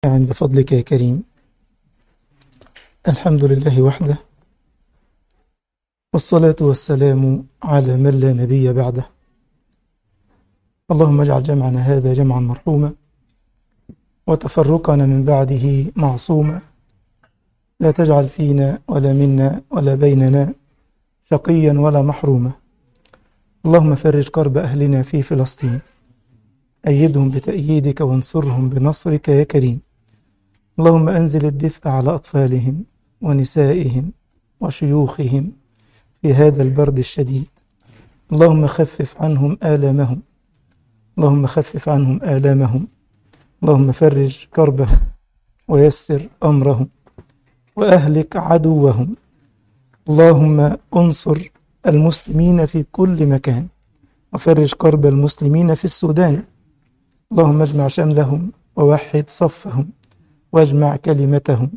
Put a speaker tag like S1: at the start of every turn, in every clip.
S1: بفضلك يا كريم. الحمد لله وحده، والصلاة والسلام على من لا نبي بعده. اللهم اجعل جمعنا هذا جمعا مرحوما، وتفرقنا من بعده معصوما. لا تجعل فينا ولا منا ولا بيننا شقيا ولا محروما. اللهم فرج كرب أهلنا في فلسطين، أيدهم بتأييدك وانصرهم بنصرك يا كريم. اللهم أنزل الدفء على أطفالهم ونسائهم وشيوخهم في هذا البرد الشديد. اللهم خفف عنهم آلامهم، اللهم خفف عنهم آلامهم. اللهم فرج كربهم ويسر أمرهم وأهلك عدوهم. اللهم انصر المسلمين في كل مكان، وفرج كرب المسلمين في السودان. اللهم اجمع شملهم ووحد صفهم واجمع كلمتهم،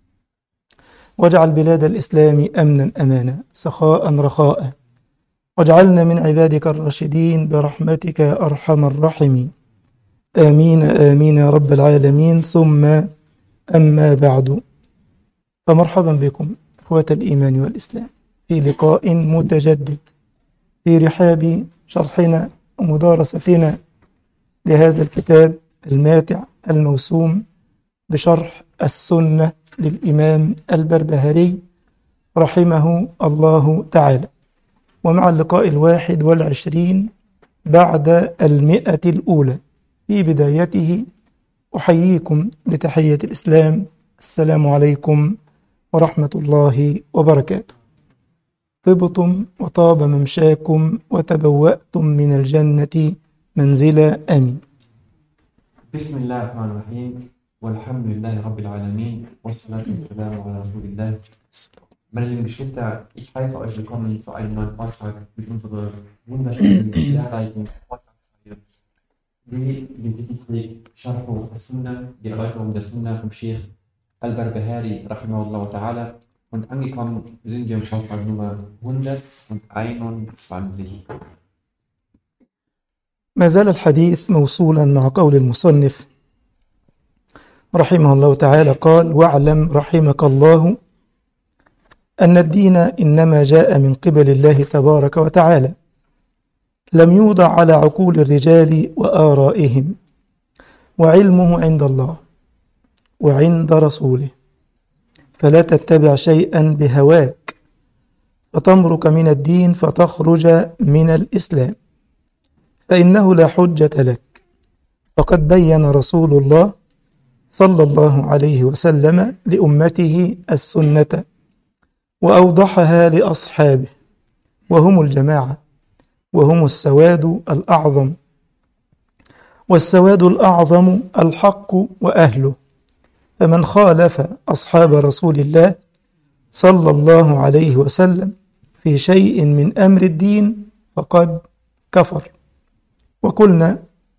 S1: واجعل بلاد الإسلام أمنا أمانا سخاء رخاء، واجعلنا من عبادك الراشدين برحمتك يا أرحم الراحمين. آمين آمين يا رب العالمين. ثم أما بعد، فمرحبا بكم إخوة الإيمان والإسلام في لقاء متجدد في رحاب شرحنا ومدارستنا لهذا الكتاب الماتع الموسوم بشرح السنة للإمام البربهاري رحمه الله تعالى، ومع اللقاء 21 بعد 100 الأولى. في بدايته أحييكم بتحية الإسلام، السلام عليكم ورحمة الله وبركاته. طبتم وطاب ممشاكم وتبوأتم من الجنة منزلا. آمين.
S2: بسم الله الرحمن الرحيم والحمد لله رب العالمين والصلاة والسلام على رسول الله. Meine lieben Geschwister, ich heiße euch willkommen zu einem neuen Vortrag mit unserer wunderschönen, lehrreichen Vortragsreihe, die den Titel trägt Sharh al-Sunnah, die Erläuterung der Sunnah vom Sheikh al-Barbahari rahimahullah ta'ala. Und angekommen sind wir im Vortrag Nummer 121.
S1: ما زال الحديث موصولا مع قول المصنف رحمه الله تعالى، قال: واعلم رحمك الله أن الدين إنما جاء من قبل الله تبارك وتعالى، لم يوضع على عقول الرجال وآرائهم، وعلمه عند الله وعند رسوله، فلا تتبع شيئا بهواك فتمرق من الدين فتخرج من الإسلام، فإنه لا حجة لك. فقد بين رسول الله صلى الله عليه وسلم لأمته السنة وأوضحها لأصحابه، وهم الجماعة، وهم السواد الأعظم، والسواد الأعظم الحق وأهله. فمن خالف أصحاب رسول الله صلى الله عليه وسلم في شيء من أمر الدين فقد كفر. وقلنا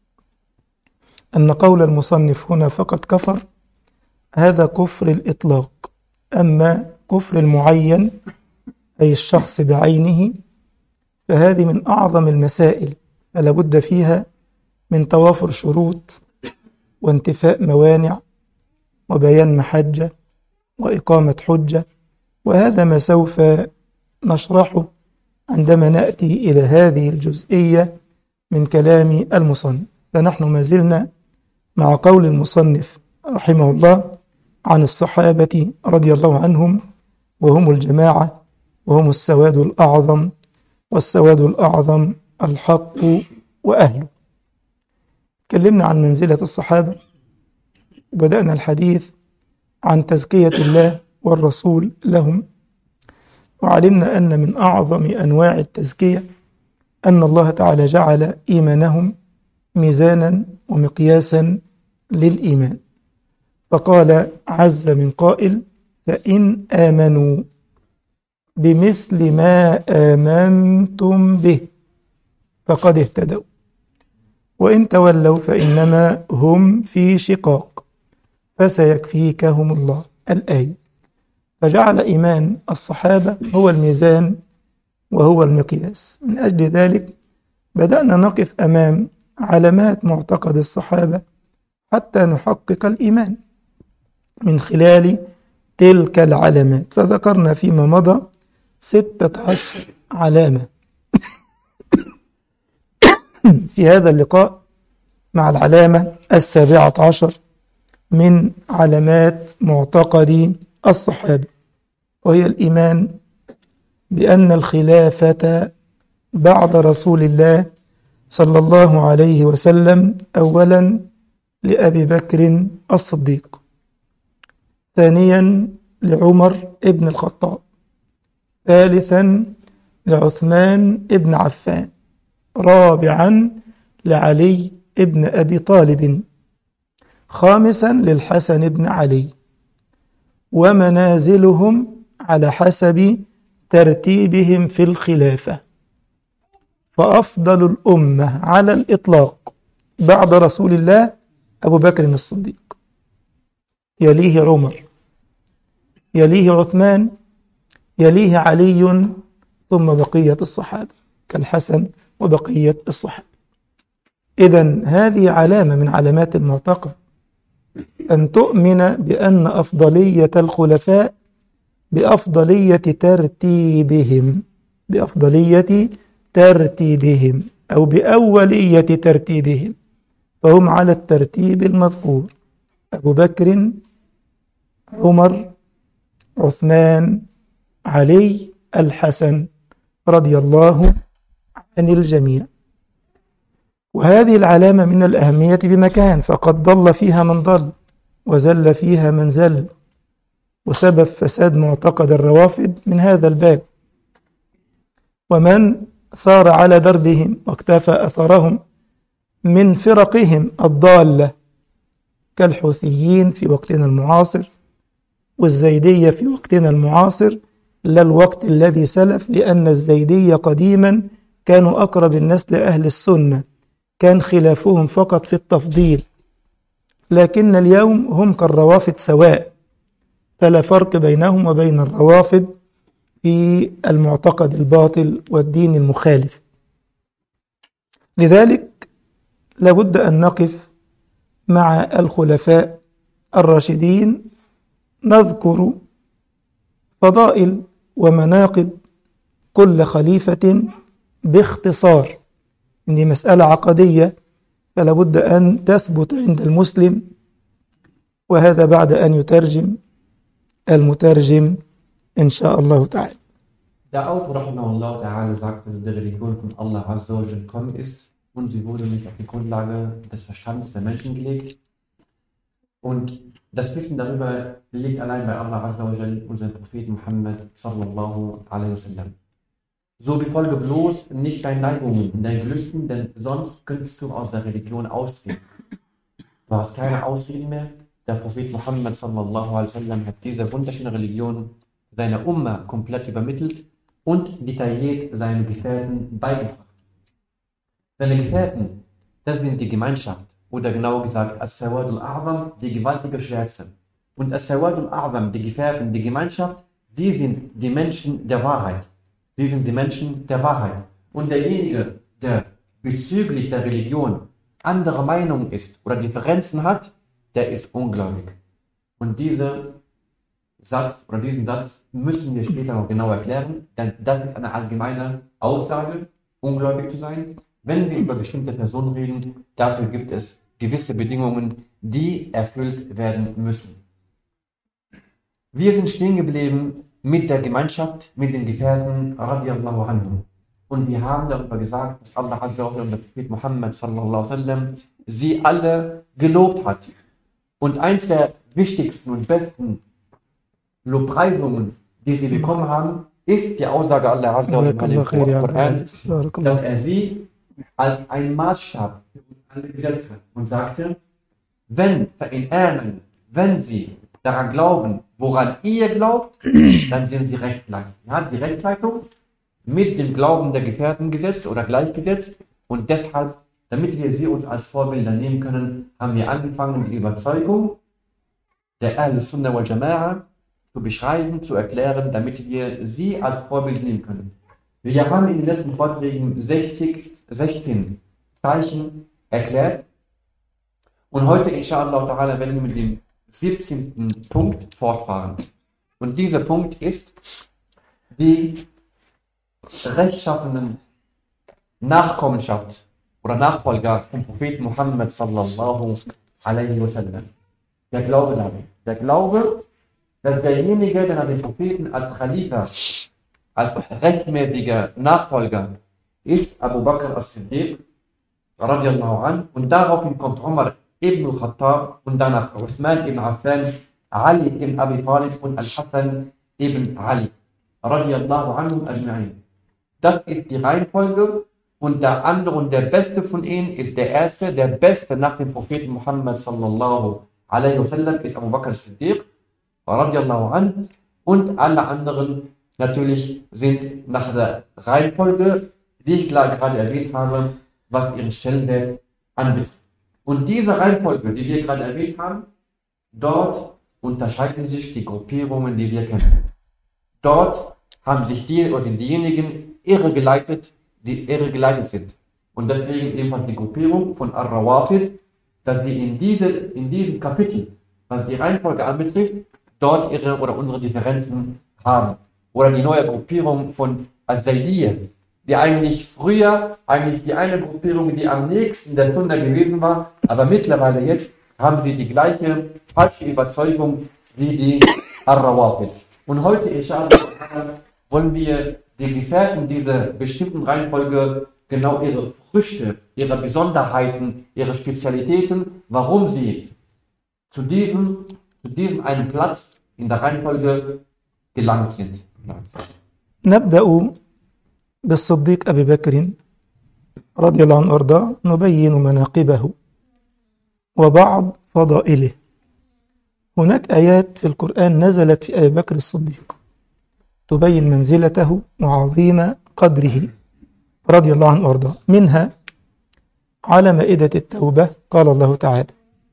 S1: أن قول المصنف هنا فقد كفر هذا كفر الإطلاق، أما كفر المعين أي الشخص بعينه فهذه من أعظم المسائل، فلا بد فيها من توافر شروط وانتفاء موانع وبيان محجة وإقامة حجة، وهذا ما سوف نشرحه عندما نأتي إلى هذه الجزئية من كلام المصنف. فنحن ما زلنا مع قول المصنف رحمه الله عن الصحابة رضي الله عنهم، وهم الجماعة، وهم السواد الأعظم، والسواد الأعظم الحق وأهله. تكلمنا عن منزلة الصحابة، وبدأنا الحديث عن تزكية الله والرسول لهم، وعلمنا أن من أعظم أنواع التزكية أن الله تعالى جعل إيمانهم ميزانا ومقياسا للإيمان، فقال عز من قائل: فإن آمنوا بمثل ما آمنتم به فقد اهتدوا، وإن تولوا فإنما هم في شقاق فسيكفيكهم الله. الآية. فجعل إيمان الصحابة هو الميزان وهو المقياس. من أجل ذلك بدأنا نقف أمام علامات معتقد الصحابة حتى نحقق الإيمان. من خلال تلك العلامات. فذكرنا فيما مضى 16 علامة في هذا اللقاء مع العلامة 17 من علامات معتقد الصحابة، وهي الإيمان بأن الخلافة بعد رسول الله صلى الله عليه وسلم أولا لأبي بكر الصديق، ثانيا لعمر ابن الخطاب، ثالثا لعثمان ابن عفان، رابعا لعلي ابن أبي طالب، خامسا للحسن بن علي، ومنازلهم على حسب ترتيبهم في الخلافة. فأفضل الأمة على الإطلاق بعد رسول الله أبو بكر الصديق، يليه عمر، يليه عثمان، يليه علي، ثم بقية الصحابة كالحسن وبقية الصحابة. إذن هذه علامة من علامات المعتقد، أن تؤمن بأن أفضلية الخلفاء بأفضلية ترتيبهم، بأفضلية ترتيبهم أو بأولية ترتيبهم، فهم على الترتيب المذكور: أبو بكر، عمر، عثمان، علي، الحسن، رضي الله عن الجميع. وهذه العلامة من الأهمية بمكان، فقد ضل فيها من ضل وزل فيها من زل، وسبب فساد معتقد الروافض من هذا الباب. ومن سار على دربهم واكتفى أثرهم من فرقهم الضالة كالحوثيين في وقتنا المعاصر، والزيدية في وقتنا المعاصر، لا الوقت الذي سلف، لأن الزيدية قديما كانوا أقرب الناس لأهل السنة، كان خلافهم فقط في التفضيل، لكن اليوم هم كالروافض سواء، فلا فرق بينهم وبين الروافض في المعتقد الباطل والدين المخالف. لذلك لابد أن نقف مع الخلفاء الراشدين، نذكر فضائل ومناقب كل خليفة باختصار. إن مسألة عقدية فلا بد أن تثبت عند المسلم، وهذا بعد أن يترجم المترجم إن شاء الله تعالى.
S2: Der Autor rahimahullah ta'ala sagt, dass die Religion von Allah Azza wa Jal gekommen ist und sie wurde nicht auf die Grundlage des Verstands der Menschen gelegt. Und das Wissen darüber liegt allein bei Allah Azza wa Jal und seinem Propheten Muhammad sallallahu alaihi wasallam. So befolge bloß nicht deinen Neigungen und deinen Gelüsten, denn sonst könntest du aus der Religion austreten. Du hast keine Ausreden mehr. Der Prophet Muhammad sallallahu alaihi wasallam hat diese wunderschöne Religion seiner Umma komplett übermittelt und detailliert seinen Gefährten beigebracht. Seine Gefährten, das sind die Gemeinschaft, oder genauer gesagt As-Sawad al-A'zam, die gewaltige Schwärze. Und As-Sawad al-A'zam, die Gefährten, die Gemeinschaft, sie sind die Menschen der Wahrheit. Sie sind die Menschen der Wahrheit. Und derjenige, der bezüglich der Religion anderer Meinung ist oder Differenzen hat, der ist ungläubig. Und diesen Satz müssen wir später noch genau erklären, denn das ist eine allgemeine Aussage, ungläubig zu sein. Wenn wir über bestimmte Personen reden, dafür gibt es gewisse Bedingungen, die erfüllt werden müssen. Wir sind stehen geblieben mit der Gemeinschaft, mit den Gefährten radiyallahu anhum. Und wir haben darüber gesagt, dass Allah Azza wa Jalla und der Prophet Muhammad sallallahu alaihi wasallam sie alle gelobt hat. Und eins der wichtigsten und besten Lobpreisungen, die sie bekommen haben, ist die Aussage Allah Azza wa Jalla im Koran, dass er sie als ein Maßstab für uns alle gesetzt hat und sagte, wenn sie daran glauben, woran ihr glaubt, dann sind sie rechtgleich. Er hat die Rechtgleichung mit dem Glauben der Gefährten gesetzt oder gleichgesetzt, und deshalb, damit wir sie uns als Vorbilder nehmen können, haben wir angefangen, die Überzeugung der Ahl-Sunnah wal Jama'a zu beschreiben, zu erklären, damit wir sie als Vorbild nehmen können. Wir haben in den letzten Vorträgen 16 Zeichen erklärt, und heute inshallah ta'ala werden wir mit dem 17. Punkt fortfahren. Und dieser Punkt ist die rechtschaffenen Nachkommenschaft oder Nachfolger vom Propheten Muhammad sallallahu alaihi wasallam. Der Glaube daran. Der Glaube, dass derjenige, der nach dem Propheten als Khalifa, als rechtmäßiger Nachfolger ist, Abu Bakr as-Siddiq, radiallahu an, und daraufhin kommt Umar ibn al-Khattab und danach Uthman ibn Affan, Ali ibn Abi Talib und Al-Hassan ibn Ali, radiallahu anhum ajma'in. Das ist die Reihenfolge, und der andere und der Beste von ihnen ist der Erste, der Beste nach dem Propheten Muhammad sallallahu alaihi wasallam ist Abu Bakr as-Siddiq, radiallahu an, und alle anderen natürlich sind nach der Reihenfolge, die ich gerade erwähnt habe, was ihren Stellenwert anbetrifft. Und diese Reihenfolge, die wir gerade erwähnt haben, dort unterscheiden sich die Gruppierungen, die wir kennen. Dort haben sich diejenigen irregeleitet, die irregeleitet sind. Und deswegen ebenfalls die Gruppierung von Ar-Rawafid, dass wir in diesem Kapitel, was die Reihenfolge anbetrifft, dort ihre oder unsere Differenzen haben. Oder die neue Gruppierung von Az-Zaydiyya, die eigentlich früher die eine Gruppierung, die am nächsten der Sunna gewesen war, aber mittlerweile jetzt haben wir die gleiche falsche Überzeugung wie die Ar-Rawafid. Und heute, inshallah, wollen wir die Gefährten dieser bestimmten Reihenfolge genau ihre Früchte, ihre Besonderheiten, ihre Spezialitäten, warum sie zu diesem einen Platz in der Reihenfolge gelangt sind.
S1: نبدأ بالصديق أبي بكر رضي الله عنه وأرضاه نبين مناقبه وبعض فضائله. هناك آيات في القرآن نزلت في أبي بكر الصديق تبين منزلته وعظيم قدره رضي الله عنه وأرضاه. منها على مائدة التوبة قال الله تعالى: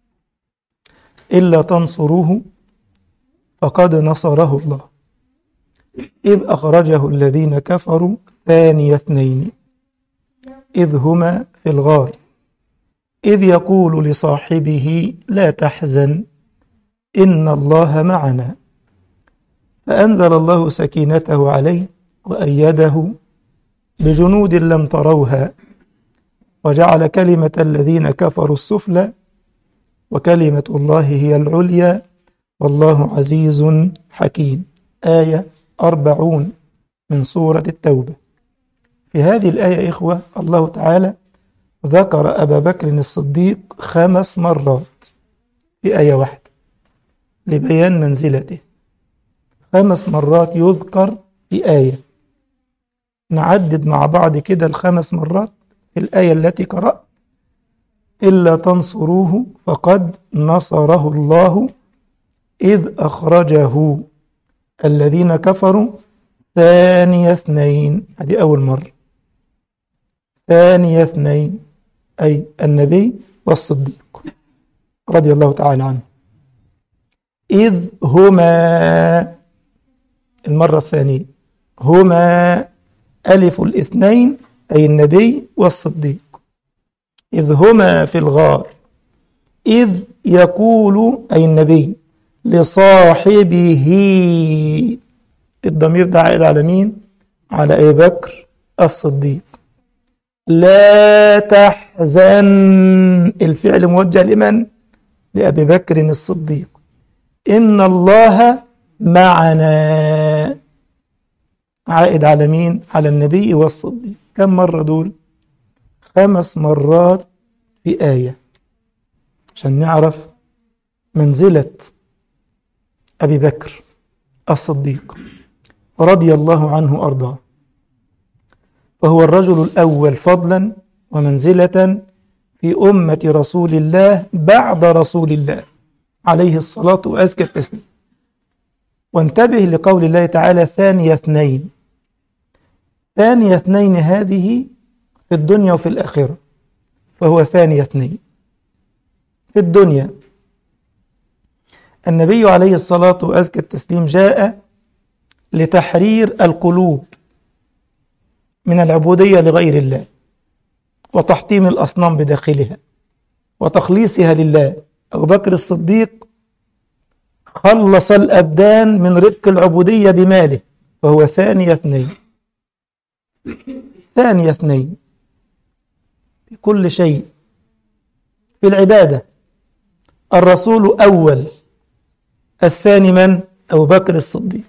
S1: إلا تنصروه فقد نصره الله إذ أخرجه الذين كفروا ثاني اثنين إذ هما في الغار إذ يقول لصاحبه لا تحزن إن الله معنا فأنزل الله سكينته عليه وأيده بجنود لم تروها وجعل كلمة الذين كفروا السفلى وكلمة الله هي العليا والله عزيز حكيم. آية 40 من سورة التوبة. في هذه الآية إخوة الله تعالى ذكر أبا بكر الصديق 5 مرات في آية واحدة لبيان منزلته. 5 مرات يذكر في آية. نعدد مع بعض كده 5 مرات في الآية التي قرأت: إلا تنصروه فقد نصره الله إذ أخرجه الذين كفروا ثاني اثنين. هذه أول مرة. ثاني اثنين أي النبي والصديق رضي الله تعالى عنه. إذ هما المرة الثانية هما ألف الاثنين أي النبي والصديق. إذ هما في الغار إذ يقول أي النبي لصاحبه. الضمير ده عائد على مين؟ على أبي بكر الصديق. لا تحزن الفعل موجه لمن؟ لأبي بكر الصديق. إن الله معنا عائد على مين؟ على النبي والصديق. كم مرة دول؟ 5 مرات في آية عشان نعرف منزلة أبي بكر الصديق رضي الله عنه وأرضاه. وهو الرجل الأول فضلا ومنزلة في أمة رسول الله بعد رسول الله عليه الصلاة وأزكى التسليم. وانتبه لقول الله تعالى ثاني اثنين. ثاني اثنين هذه في الدنيا وفي الآخرة. فهو ثاني اثنين في الدنيا. النبي عليه الصلاة وأزكى التسليم جاء لتحرير القلوب من العبودية لغير الله وتحطيم الأصنام بداخلها وتخليصها لله. أبو بكر الصديق خلص الأبدان من ربك العبودية بماله، وهو ثاني اثنين، ثاني اثنين في كل شيء. في العبادة الرسول أول، الثاني من؟ أبو بكر الصديق.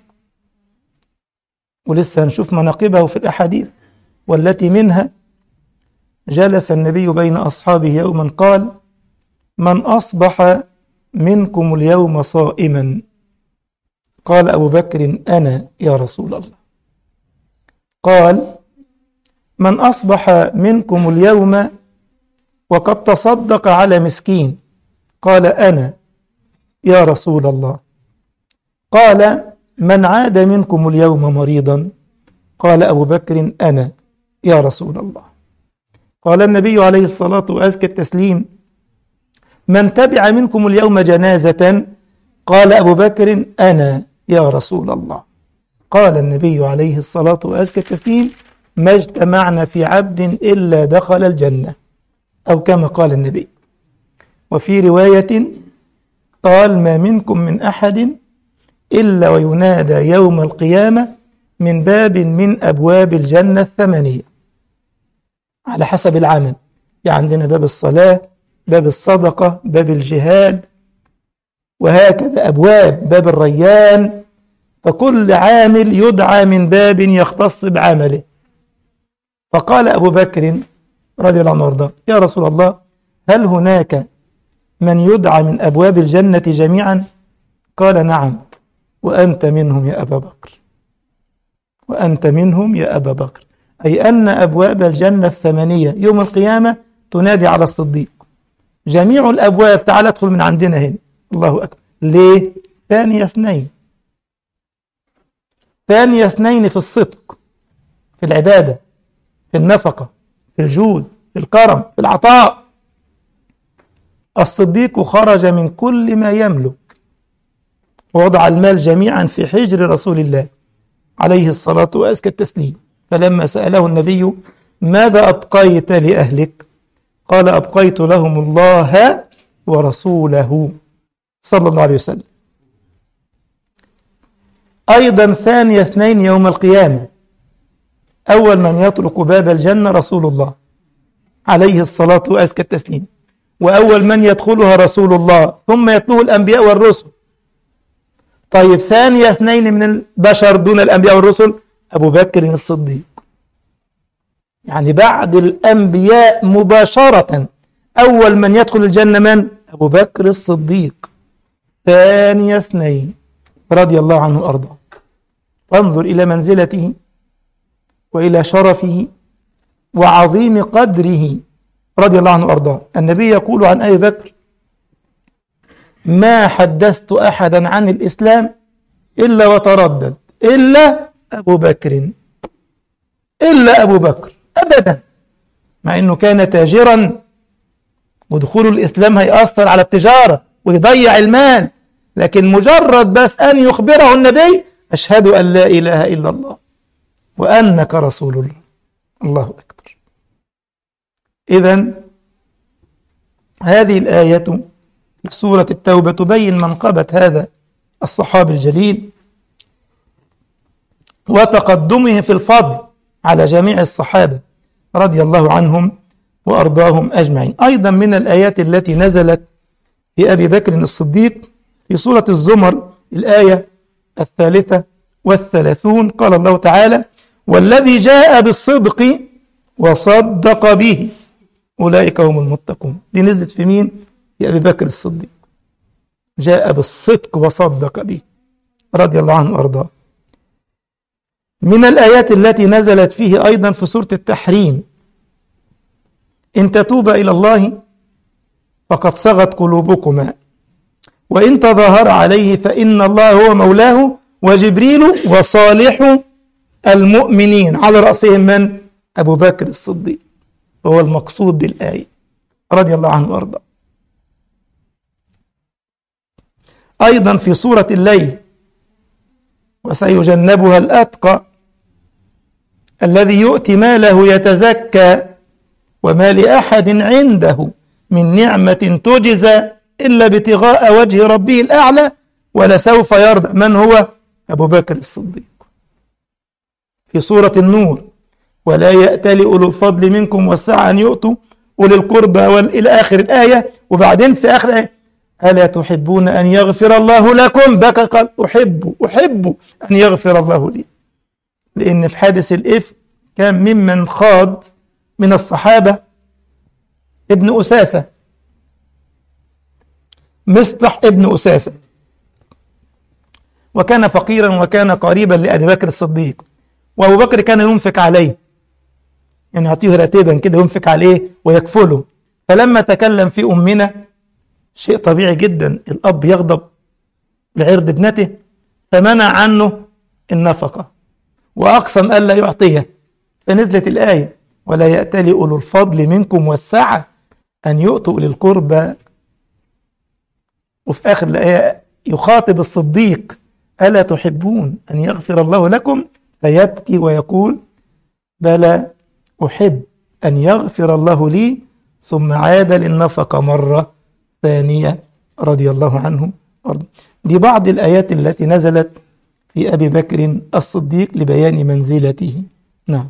S1: ولسه هنشوف مناقبه في الأحاديث، والتي منها جلس النبي بين أصحابه يوما قال: من أصبح منكم اليوم صائما؟ قال أبو بكر: أنا يا رسول الله. قال: من أصبح منكم اليوم وقد تصدق على مسكين؟ قال: أنا يا رسول الله. قال: من عاد منكم اليوم مريضا؟ قال أبو بكر: أنا يا رسول الله. قال النبي عليه الصلاة وأزكى التسليم: من تبع منكم اليوم جنازة؟ قال أبو بكر: أنا يا رسول الله. قال النبي عليه الصلاة وأزكى التسليم: ما اجتمعنا في عبد إلا دخل الجنة، أو كما قال النبي. وفي رواية قال: ما منكم من أحد إلا وينادى يوم القيامة من باب من أبواب الجنة الثمانية، على حسب العمل. يعني عندنا باب الصلاة، باب الصدقة، باب الجهاد، وهكذا أبواب، باب الريان. فكل عامل يدعى من باب يختص بعمله. فقال أبو بكر رضي الله عنه وارضاه: يا رسول الله، هل هناك من يدعى من أبواب الجنة جميعا؟ قال: نعم، وأنت منهم يا أبا بكر، وأنت منهم يا أبا بكر. أي أن أبواب الجنة الثمانية يوم القيامة تنادي على الصديق: جميع الأبواب، تعال ادخل من عندنا هنا. الله أكبر. ليه؟ ثاني اثنين، ثاني اثنين في الصدق، في العبادة، في النفقة، في الجود، في الكرم، في العطاء. الصديق خرج من كل ما يملك ووضع المال جميعا في حجر رسول الله عليه الصلاة وأزكى التسليم. فلما سأله النبي: ماذا أبقيت لأهلك؟ قال: أبقيت لهم الله ورسوله صلى الله عليه وسلم. أيضا ثاني اثنين يوم القيامة، أول من يطرق باب الجنة رسول الله عليه الصلاة وأزكى التسليم، وأول من يدخلها رسول الله، ثم يتلوه الأنبياء والرسل. طيب ثاني اثنين من البشر دون الأنبياء والرسل أبو بكر الصديق. يعني بعد الأنبياء مباشرة أول من يدخل الجنة من؟ أبو بكر الصديق، ثاني اثنين رضي الله عنه وأرضاه. فانظر إلى منزلته وإلى شرفه وعظيم قدره رضي الله عنه وأرضاه. النبي يقول عن أبي بكر: ما حدثت أحدا عن الإسلام إلا وتردد إلا أبو بكر، إلا أبو بكر أبدا، مع أنه كان تاجرا ودخول الإسلام هيأثر على التجارة ويضيع المال، لكن مجرد بس أن يخبره النبي: أشهد أن لا إله إلا الله وأنك رسول الله. الله أكبر. إذن هذه الآية في سورة التوبة تبين منقبة هذا الصحابي الجليل وتقدمه في الفضل على جميع الصحابة رضي الله عنهم وأرضاهم أجمعين. أيضا من الآيات التي نزلت في أبي بكر الصديق في سورة الزمر الآية 33 قال الله تعالى: والذي جاء بالصدق وصدق به أولئك هم المتقون. دي نزلت في مين؟ في أبي بكر الصديق، جاء بالصدق وصدق به رضي الله عنه وأرضاه. من الآيات التي نزلت فيه أيضا في سورة التحريم: إن تتوبا إلى الله فقد صغت قلوبكما وإن تظاهر عليه فإن الله هو مولاه وجبريل وصالح المؤمنين، على رأسهم من؟ أبو بكر الصديق، وهو المقصود بالآية رضي الله عنه وأرضاه. أيضا في سورة الليل: وسيجنبها الأتقى الذي يؤتي ماله يتزكى وما لأحد عنده من نعمة تجزى إلا ابتغاء وجه ربه الأعلى ولسوف يرضى. من هو؟ أبو بكر الصديق. في سورة النور: ولا يأتل أولو الفضل منكم والسعة أن يؤتوا أولي القربى إلى آخر الآية. وبعدين في آخر الآية: ألا تحبون أن يغفر الله لكم؟ بكى قال: أحب أن يغفر الله لي. لأن في حادث الإفك كان ممن خاض من الصحابة ابن أساسة، مصطح ابن أساسة، وكان فقيرا وكان قريبا لأبي بكر الصديق، وأبو بكر كان ينفق عليه، يعني يعطيه راتبا كده ينفق عليه ويكفله. فلما تكلم في أمنا، شيء طبيعي جدا الأب يغضب لعرض ابنته، فمنع عنه النفقة وأقسم ألا يعطيها. فنزلت الآية: ولا يأتل أولو الفضل منكم والسعة أن يؤتوا أولي القربى. وفي آخر الآية يخاطب الصديق: ألا تحبون أن يغفر الله لكم؟ فيبكي ويقول: بلى أحب أن يغفر الله لي. ثم عاد للنفقة مرة ثانية رضي الله عنه وارضاه. دي بعض الآيات التي نزلت في أبي بكر الصديق لبيان منزلته. نعم.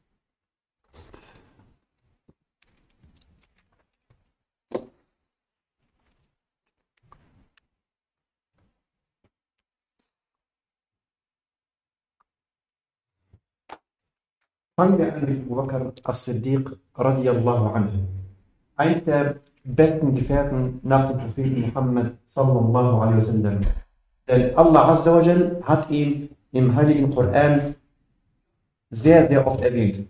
S2: Fangen wir an mit Abu Bakr as-Siddiq radiallahu anhu. Eins der besten Gefährten nach dem Propheten Muhammad sallallahu alaihi wasallam. Denn Allah Azza wa Jal hat ihn im Heiligen Koran sehr, sehr oft erwähnt.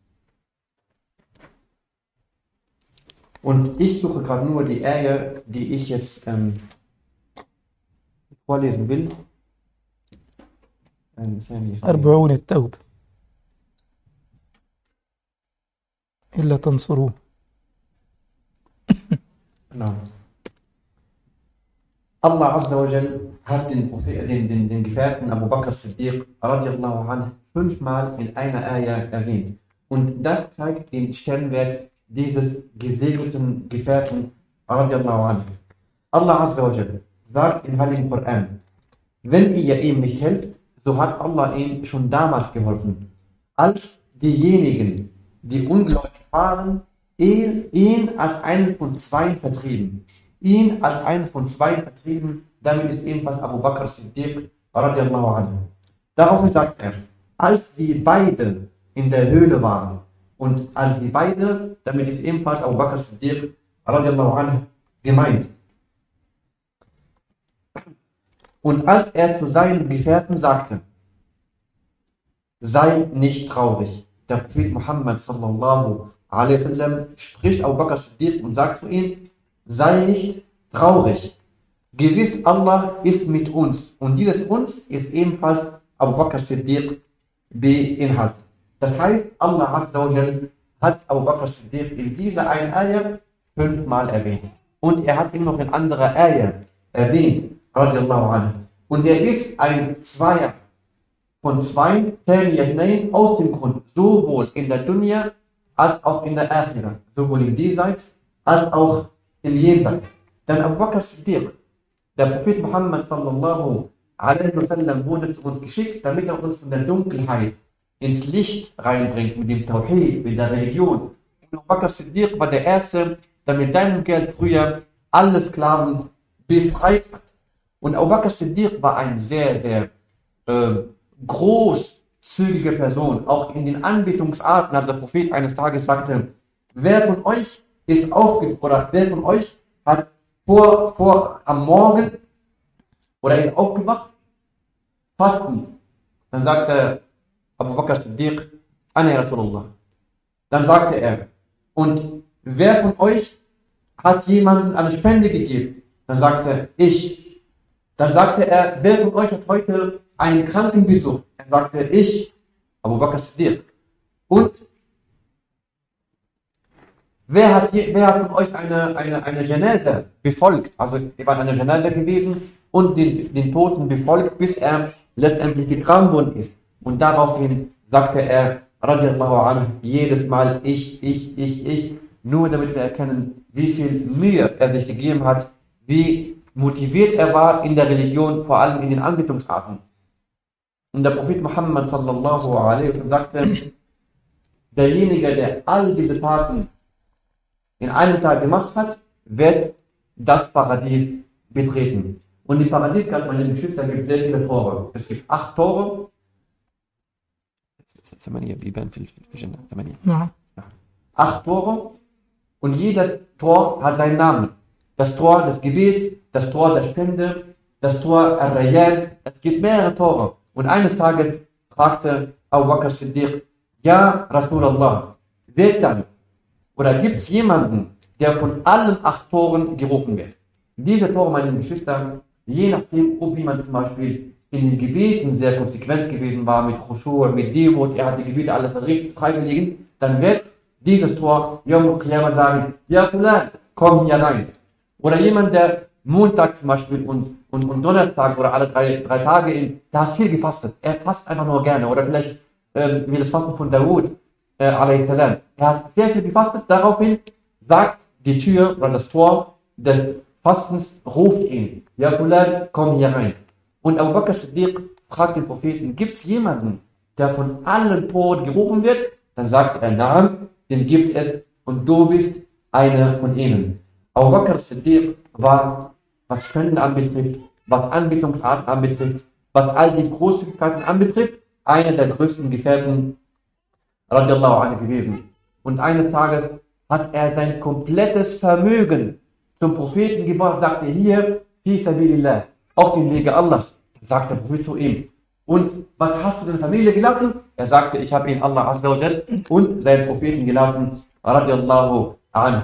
S2: Und ich suche gerade nur die Ayah, die ich jetzt vorlesen will.
S1: 40 التوبة إلا تنصروه.
S2: Genau. Allah Azza wa Jal hat den Gefährten Abu Bakr Siddiq radiallahu anhu 5-mal in einer Ayah erwähnt. Und das zeigt den Stellenwert dieses gesegneten Gefährten radiallahu anhu. Allah Azza wa Jal sagt im Heiligen Koran: Wenn ihr ihm nicht helft, so hat Allah ihm schon damals geholfen, als diejenigen, die ungläubig waren, ihn als einen von zwei vertrieben. Damit ist ebenfalls Abu Bakr Siddiq radiallahu anhu. Daraufhin sagt er: Als sie beide in der Höhle waren, und als sie beide, damit ist ebenfalls Abu Bakr Siddiq radiallahu anhu gemeint. Und als er zu seinen Gefährten sagte: Sei nicht traurig. Der Prophet Muhammad sallallahu alaihi wasallam spricht Abu Bakr Siddiq und sagt zu ihm: Sei nicht traurig. Gewiss, Allah ist mit uns. Und dieses uns ist ebenfalls Abu Bakr Siddiq beinhaltet. Das heißt, Allah Azza wa Jal hat Abu Bakr Siddiq in dieser einen Ayah 5-mal erwähnt. Und er hat ihn noch in anderer Ayah erwähnt, radiallahu anhu. Und er ist ein Zweier von zwei Thaniyatnain aus dem Grund, sowohl in der Dunya als auch in der Akhirah, sowohl im Diesseits als auch im Jenseits. Denn Abu Bakr Siddiq, der Prophet Muhammad sallallahu alaihi wasallam, wurde zu uns geschickt, damit er uns von der Dunkelheit ins Licht reinbringt, mit dem Tawhid, mit der Religion. Und Abu Bakr Siddiq war der Erste, der mit seinem Geld früher alle Sklaven befreit hat. Und Abu Bakr Siddiq war ein sehr, sehr großzügige Person. Auch in den Anbetungsarten, als der Prophet eines Tages sagte: Wer von euch ist wer von euch hat am Morgen oder ist aufgewacht, fasten? Dann sagte Abu Bakr Siddiq: Ana ya Rasulullah. Dann sagte er: Und wer von euch hat jemandem eine Spende gegeben? Dann sagte er: Ich. Dann sagte er: Wer von euch hat heute einen Kranken besucht? Er sagte: Ich, Abu Bakr Siddiq. Und wer hat von euch eine Janaza befolgt? Also, ihr wart eine Janaza gewesen und den Toten befolgt, bis er letztendlich begraben worden ist. Und daraufhin sagte er, radiallahu anhu, jedes Mal ich, nur damit wir erkennen, wie viel Mühe er sich gegeben hat, wie motiviert er war in der Religion, vor allem in den Anbetungsarten. Und der Prophet Muhammad sallallahu alaihi wasallam sagte, derjenige, der all diese Taten in einem Tag gemacht hat, wird das Paradies betreten. Und im Paradies, meine Geschwister, gibt es sehr viele Tore. Es gibt 8 Tore. 8 Tore. Und jedes Tor hat seinen Namen. Das Tor des Gebets, das Tor der Spende, das Tor Ar-Rayyan. Es gibt mehrere Tore. Und eines Tages fragte Abu Bakr Siddiq, ja, Rasulallah, wird dann, oder gibt es jemanden, der von allen 8 Toren gerufen wird? Diese Tore, meine Geschwister, je nachdem, ob jemand zum Beispiel in den Gebeten sehr konsequent gewesen war, mit Khushu', mit Demut, er hat die Gebete alle verrichtet, freigelegt, dann wird dieses Tor Yawm al-Qiyamah sagen, ja Fulan, komm hier rein. Oder jemand, der Montag zum Beispiel und Donnerstag oder alle drei Tage, der hat viel gefastet. Er fasst einfach nur gerne. Oder vielleicht wie das Fasten von Dawud, a.s. Er hat sehr viel gefastet. Daraufhin sagt die Tür oder das Tor des Fastens, ruft ihn. Ja Fulan, komm hier rein. Und Abu Bakr Siddiq fragt den Propheten, gibt es jemanden, der von allen Toren gerufen wird? Dann sagt er, nein, den gibt es und du bist einer von ihnen. Abu Bakr Siddiq war, was Spenden anbetrifft, was Anbetungsarten anbetrifft, was all die Großzügigkeiten anbetrifft, einer der größten Gefährten radiallahu anhu gewesen. Und eines Tages hat er sein komplettes Vermögen zum Propheten gebracht, sagte hier, fi sabilillah, auf dem Wege Allahs, sagt der Prophet zu ihm. Und was hast du deiner Familie gelassen? Er sagte, ich habe ihn Allah Azza wa Jal und seinen Propheten gelassen, radiallahu anhu.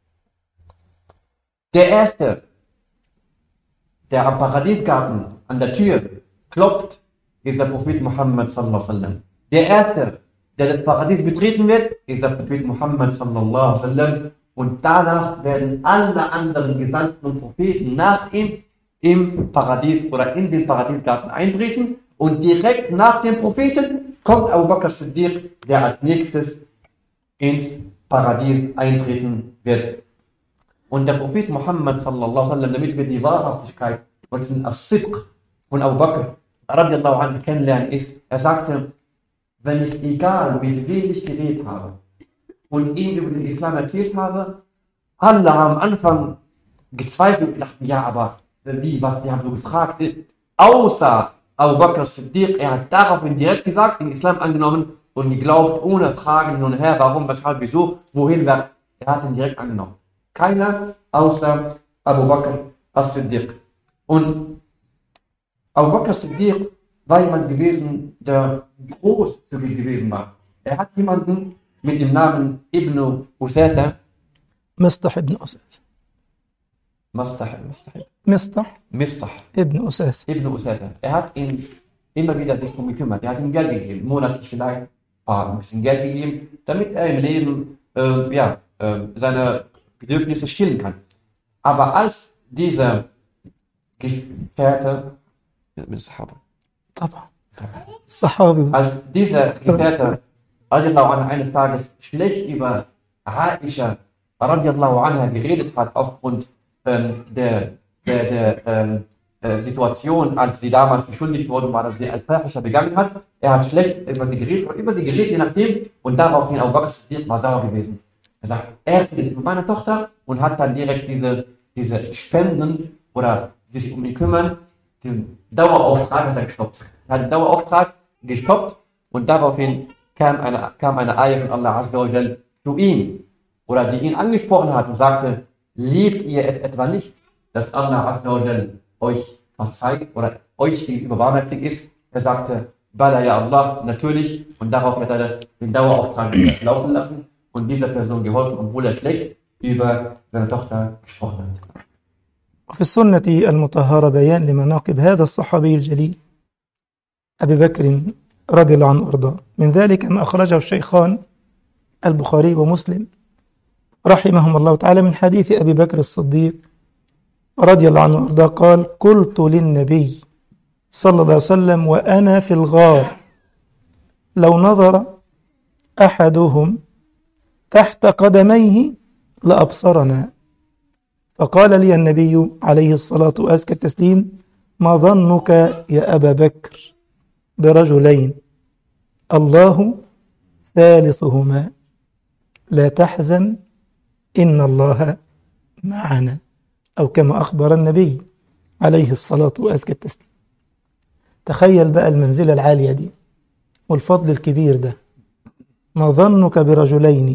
S2: Der Erste, der am Paradiesgarten an der Tür klopft, ist der Prophet Muhammad sallallahu alaihi wasallam. Der Erste, der das Paradies betreten wird, ist der Prophet Muhammad sallallahu alaihi wasallam. Und danach werden alle anderen Gesandten und Propheten nach ihm im Paradies oder in den Paradiesgarten eintreten. Und direkt nach dem Propheten kommt Abu Bakr Siddiq, der als nächstes ins Paradies eintreten wird. Und der Prophet Muhammad sallallahu alaihi wasallam, damit wir die Wahrhaftigkeit und den As-Sidq von Abu Bakr radiallahu anhu kennenlernen, ist, er sagte, wenn ich, egal mit wem ich gelebt habe und ihm über den Islam erzählt habe, alle haben am Anfang gezweifelt und dachten, ja, aber wie, was, die haben so gefragt, außer Abu Bakr Siddiq, er hat daraufhin direkt gesagt, den Islam angenommen und geglaubt, ohne Fragen hin und her, warum, weshalb, wieso, wohin, wer, er hat ihn direkt angenommen. Keiner außer Abu Bakr as-Siddiq. Und Abu Bakr as-Siddiq war jemand gewesen, der großzügig gewesen war. Er hat jemanden mit dem Namen Ibn Usatha,
S1: Mistah ibn Usatha. Mistah ibn Usatha.
S2: Ibn Usatha. Er hat ihn immer wieder sich darum gekümmert. Er hat ihm Geld gegeben, monatlich vielleicht ein bisschen Geld gegeben, damit er im Leben seine Bedürfnisse stillen kann. Aber als dieser Gefährte, als dieser Gefährte eines Tages schlecht über Aisha radiallahu anha geredet hat aufgrund der Situation, als sie damals beschuldigt worden war, dass sie Al-Fahisha begangen hat, er hat schlecht über sie geredet, je nachdem, und daraufhin Abu Bakr Siddiq war sauer gewesen. Er sagt, er redet mit meiner Tochter und hat dann direkt diese Spenden oder sich um die kümmern, diesen Dauerauftrag hat er gestoppt. Er hat den Dauerauftrag gestoppt und daraufhin kam eine Ayah von Allah Azza wa Jal zu ihm oder die ihn angesprochen hat und sagte, liebt ihr es etwa nicht, dass Allah Azza wa Jal euch verzeiht oder euch gegenüber barmherzig ist? Er sagte, Bala ya Allah, natürlich, und darauf hat er den Dauerauftrag laufen lassen und dieser Person geholfen, obwohl er schlecht über seine Tochter gesprochen hat.
S1: وفي السنة المطهرة بيان لمناقب هذا الصحابي الجليل أبي بكر رضي الله عنه وأرضاه. من ذلك ما أخرجه الشيخان البخاري ومسلم رحمهم الله تعالى من حديث أبي بكر الصديق رضي الله عنه وأرضاه قال: قلت للنبي صلى الله عليه وسلم وأنا في الغار لو نظر أحدهم تحت قدميه لأبصرنا. فقال لي النبي عليه الصلاة وأزكى التسليم: ما ظنك يا أبا بكر برجلين الله ثالثهما لا تحزن إن الله معنا، أو كما أخبر النبي عليه الصلاة وأزكى التسليم. تخيل بقى المنزلة العالية دي والفضل الكبير ده. ما ظنك برجلين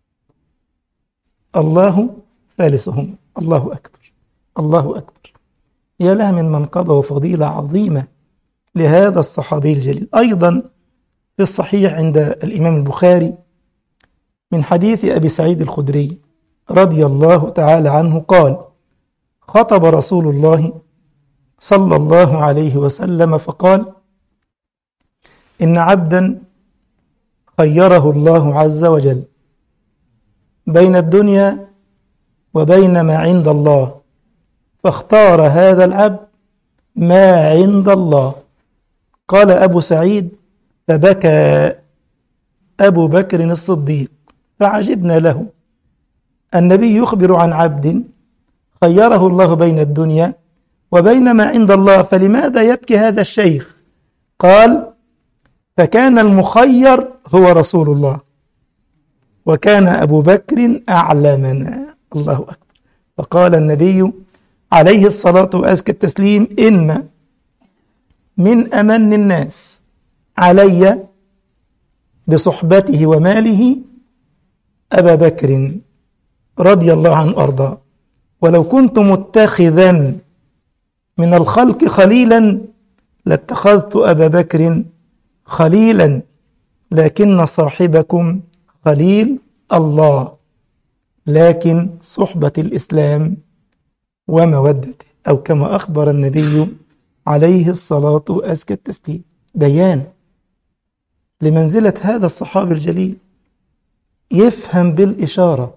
S1: الله ثالثهما. الله أكبر، الله أكبر. يا لها من منقبة وفضيلة عظيمة لهذا الصحابي الجليل. أيضا في الصحيح عند الإمام البخاري من حديث أبي سعيد الخدري رضي الله تعالى عنه قال: خطب رسول الله صلى الله عليه وسلم فقال: إن عبدا خيره الله عز وجل بين الدنيا وبين ما عند الله، فاختار هذا العبد ما عند الله. قال أبو سعيد: فبكى أبو بكر الصديق فعجبنا له. النبي يخبر عن عبد خيره الله بين الدنيا وبين ما عند الله، فلماذا يبكي هذا الشيخ؟ قال: فكان المخير هو رسول الله، وكان أبو بكر أعلمنا. الله أكبر. فقال النبي عليه الصلاة وأزكى التسليم: إن من أمن الناس علي بصحبته وماله أبا بكر رضي الله عنه وأرضاه، ولو كنت متخذا من الخلق خليلا لاتخذت أبا بكر خليلا، لكن صاحبكم خليل الله، لكن صحبة الإسلام ومودته، أو كما أخبر النبي عليه الصلاة وأزكى التسليم. بيان لمنزلة هذا الصحابي الجليل. يفهم بالإشارة،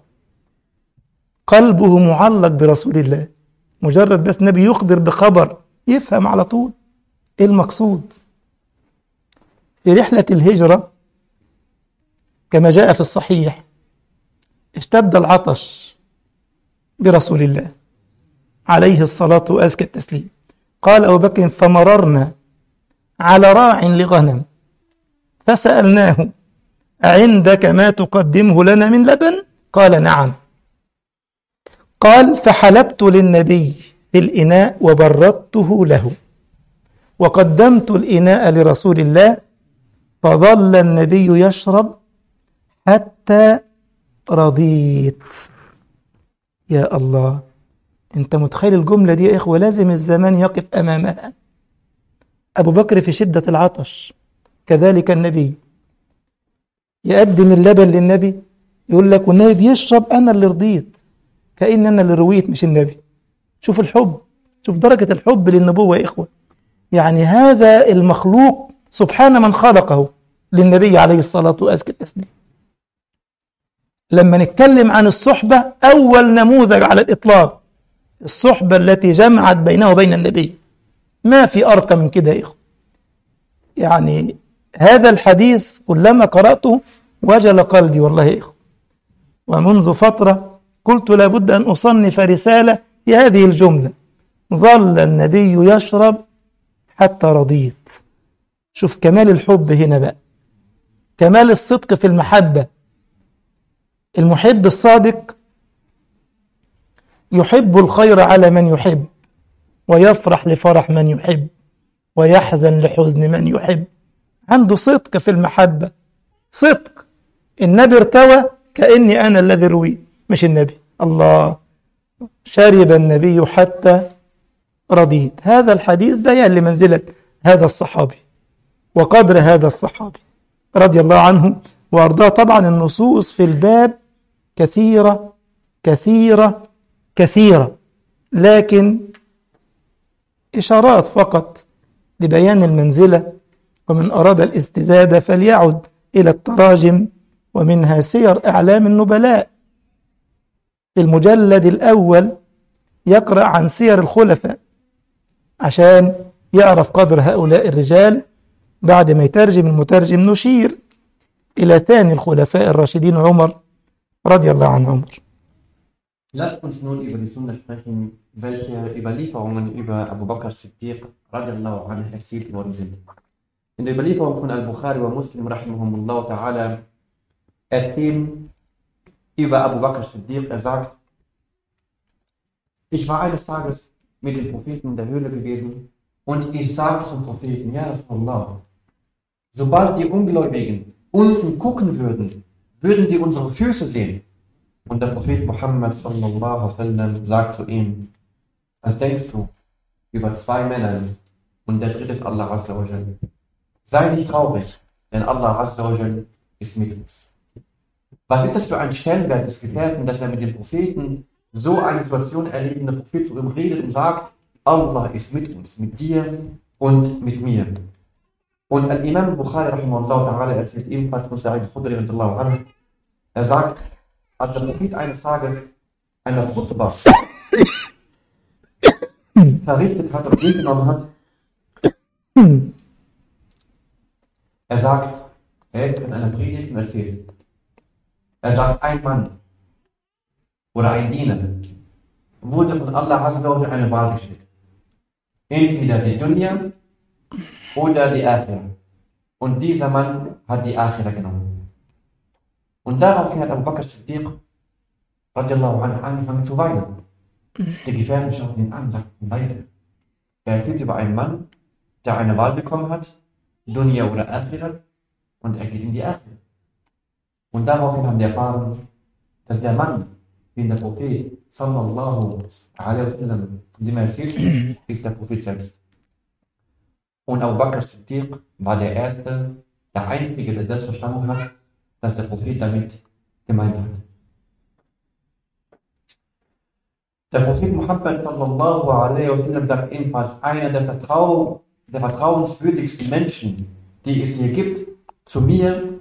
S1: قلبه معلق برسول الله، مجرد بس النبي يخبر بخبر يفهم على طول إيه المقصود. في رحلة الهجرة كما جاء في الصحيح اشتد العطش برسول الله عليه الصلاة وأزكى التسليم. قال أبو بكر: فمررنا على راع لغنم فسألناه: أعندك ما تقدمه لنا من لبن؟ قال: نعم. قال: فحلبت للنبي في الإناء وبردته له، وقدمت الإناء لرسول الله، فظل النبي يشرب حتى رضيت. يا الله، انت متخيل الجملة دي يا إخوة؟ لازم الزمان يقف أمامها. أبو بكر في شدة العطش، كذلك النبي يقدم اللبن للنبي، يقول لك والنبي بيشرب، أنا اللي رضيت، كأن أنا اللي رويت مش النبي. شوف الحب، شوف درجة الحب للنبوة يا إخوة. يعني هذا المخلوق سبحان من خلقه للنبي عليه الصلاة وأزكى التسليم. لما نتكلم عن الصحبة، أول نموذج على الإطلاق الصحبة التي جمعت بينه وبين النبي، ما في أرقى من كده يا إخوة. يعني هذا الحديث كلما قرأته وجل قلبي والله يا إخوة. ومنذ فترة قلت لابد أن أصنف رسالة في هذه الجملة: ظل النبي يشرب حتى رضيت. شوف كمال الحب هنا بقى، كمال الصدق في المحبة. المحب الصادق يحب الخير على من يحب، ويفرح لفرح من يحب، ويحزن لحزن من يحب. عنده صدق في المحبة، صدق. النبي ارتوى كأني أنا الذي رويت مش النبي. الله، شرب النبي حتى رضيت. هذا الحديث بيان لمنزلة هذا الصحابي وقدر هذا الصحابي رضي الله عنه وأرضاه. طبعا النصوص في الباب كثيرة كثيرة كثيرة، لكن إشارات فقط لبيان المنزلة. ومن أراد الاستزادة فليعد إلى التراجم، ومنها سير أعلام النبلاء في المجلد الأول يقرأ عن سير الخلفاء عشان يعرف قدر هؤلاء الرجال. بعد ما يترجم المترجم نشير إلى ثاني الخلفاء الراشدين عمر رضي الله عن عمر.
S2: Lasst uns nun über die Sunna sprechen, welche Überlieferungen über Abu Bakr Siddiq radiallahu anhu erzählt worden sind. In der Überlieferung von Al-Bukhari wa Muslim rahimahumullah ta'ala erzählen über Abu Bakr Siddiq, er sagt, ich war eines Tages mit dem Propheten in der Höhle gewesen und ich sagte zum Propheten, ja Rasulallah, sobald die Ungläubigen unten gucken würden, würden die unsere Füße sehen. Und der Prophet Muhammad sallallahu alaihi wasallam sagt zu ihm, was denkst du über zwei Männer und der dritte ist Allah Azza wa Jal? Sei nicht traurig, denn Allah Azza wa Jal ist mit uns. Was ist das für ein Stellenwert des Gefährten, dass er mit dem Propheten so eine Situation erlebt, der Prophet zu ihm redet und sagt, Allah ist mit uns, mit dir und mit mir. Und Imam Bukhari rahimahullah ta'ala erzählt ebenfalls von Sa'id al-Khudri radhiyallahu anhu, er sagt, als der Prophet eines Tages eine Khutbah verrichtet hat und mitgenommen hat, er sagt, er ist in einer Predigt und erzählt, er sagt, ein Mann oder ein Diener wurde von Allah Azza wa Jalla eine Wahl gestellt. Entweder die Dunya oder die Akhira. Und dieser Mann hat die Akhira genommen. Und daraufhin hat Abu Bakr Siddiq radiallahu anhu angefangen zu weinen. Die Gefährten schauten ihn an und sagten, weine. Er erzählt über einen Mann, der eine Wahl bekommen hat, Dunya oder Akhira, und er geht in die Akhira. Und daraufhin haben wir erfahren, dass der Mann, den der Prophet sallallahu alaihi wasallam, von dem er erzählt, ist der Prophet selbst. Und Abu Bakr Siddiq war der Erste, der Einzige, der das verstanden hat, dass der Prophet damit gemeint hat. Der Prophet Muhammad sallallahu alaihi wasallam sagt ebenfalls, einer der vertrauenswürdigsten Menschen, die es hier gibt, zu mir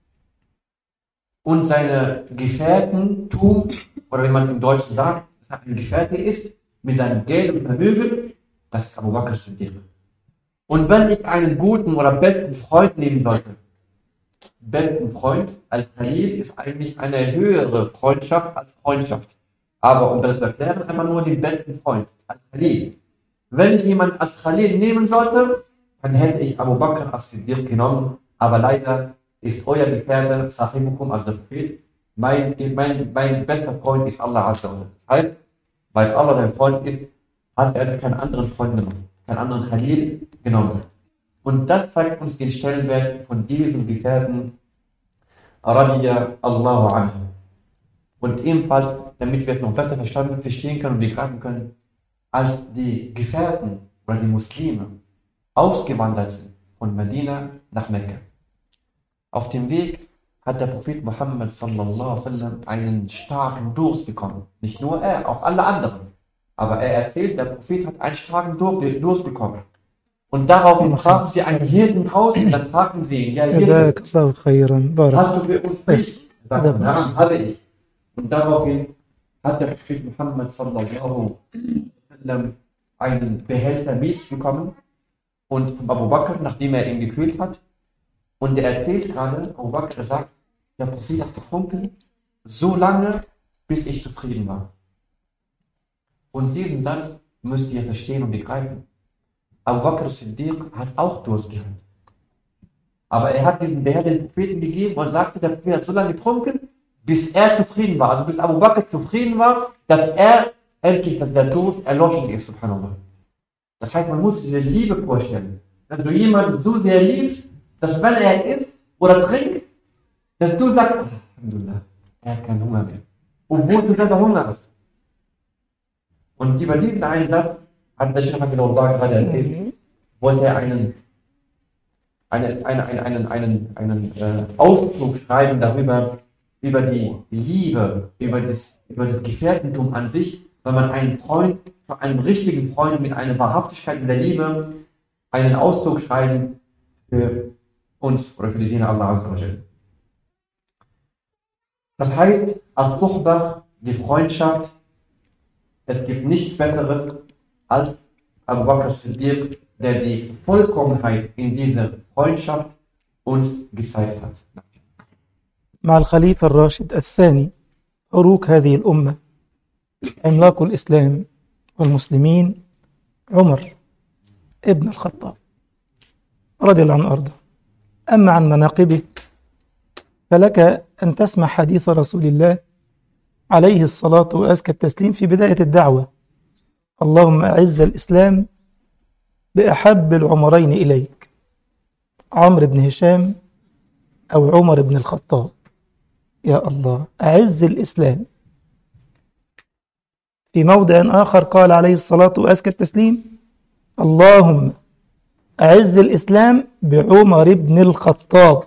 S2: und seine Gefährten tun, oder wie man es im Deutschen sagt, dass er ein Gefährte ist, mit seinem Geld und Vermögen, das ist Abu Bakr Siddiq. Und wenn ich einen guten oder besten Freund nehmen sollte, besten Freund, Al-Khalil ist eigentlich eine höhere Freundschaft als Freundschaft. Aber um das zu erklären, einmal nur den besten Freund, Al-Khalil. Wenn ich jemanden als Khalil nehmen sollte, dann hätte ich Abu Bakr as-Siddiq genommen, aber leider ist euer Gefährte, Sahibukum, also der Prophet, mein bester Freund ist Allah Azza wa Jalla. Das heißt, weil Allah dein Freund ist, hat er keinen anderen Freund genommen, keinen anderen Khalil genommen. Und das zeigt uns den Stellenwert von diesem Gefährten, radiyallahu anhu. Und ebenfalls, damit wir es noch besser verstehen können und begreifen können, als die Gefährten oder die Muslime ausgewandert sind von Medina nach Mekka. Auf dem Weg hat der Prophet Muhammad sallallahu alaihi wasallam einen starken Durst bekommen. Nicht nur er, auch alle anderen. Aber er erzählt, der Prophet hat einen starken Durst bekommen. Und daraufhin fragten sie einen Hirten draußen, dann fragten sie ihn, ja Hirten, hast du für uns Milch? Er sagte, ja, habe ich. Und daraufhin hat der Prophet Muhammad sallallahu alaihi wasallam einen Behälter Milch bekommen und von Abu Bakr, nachdem er ihn gekühlt hat. Und er erzählt gerade, Abu Bakr sagt, der Prophet hat getrunken, so lange, bis ich zufrieden war. Und diesen Satz müsst ihr verstehen und begreifen. Abu Bakr Siddiq hat auch Durst gehabt. Aber er hat diesen Behälter den Propheten gegeben und sagte, der Prophet hat so lange getrunken, bis er zufrieden war. Also bis Abu Bakr zufrieden war, dass er endlich, dass der Durst erloschen ist, subhanallah. Das heißt, man muss diese Liebe vorstellen. Dass du jemanden so sehr liebst, dass wenn er isst oder trinkt, dass du sagst, Alhamdulillah, er hat keinen Hunger mehr. Obwohl du selber Hunger hast. Und über diesen einen Satz hat der Sheikh Abdullah gerade erzählt, wollte er einen Ausflug schreiben darüber, über die Liebe, über das Gefährtentum an sich, wenn man einen Freund, einen richtigen Freund mit einer Wahrhaftigkeit in der Liebe, einen Ausdruck schreiben für uns oder für die Diener Allah Azza wa Jalla. Das heißt, als Suhbah, die Freundschaft, es gibt nichts Besseres als Abu Bakr Siddiq, der die Vollkommenheit in dieser Freundschaft uns gezeigt hat.
S1: مع الخليفة الراشد الثاني عروق هذه الأمة عملاق الإسلام والمسلمين عمر ابن الخطاب رضي الله عنه وأرضاه. أما عن مناقبه فلك أن تسمع حديث رسول الله عليه الصلاة وأزكى التسليم في بداية الدعوة: اللهم أعز الإسلام بأحب العمرين إليك، عمرو بن هشام أو عمر بن الخطاب. يا الله، أعز الإسلام. في موضع آخر قال عليه الصلاة وأزكى التسليم: اللهم أعز الإسلام بعمر بن الخطاب،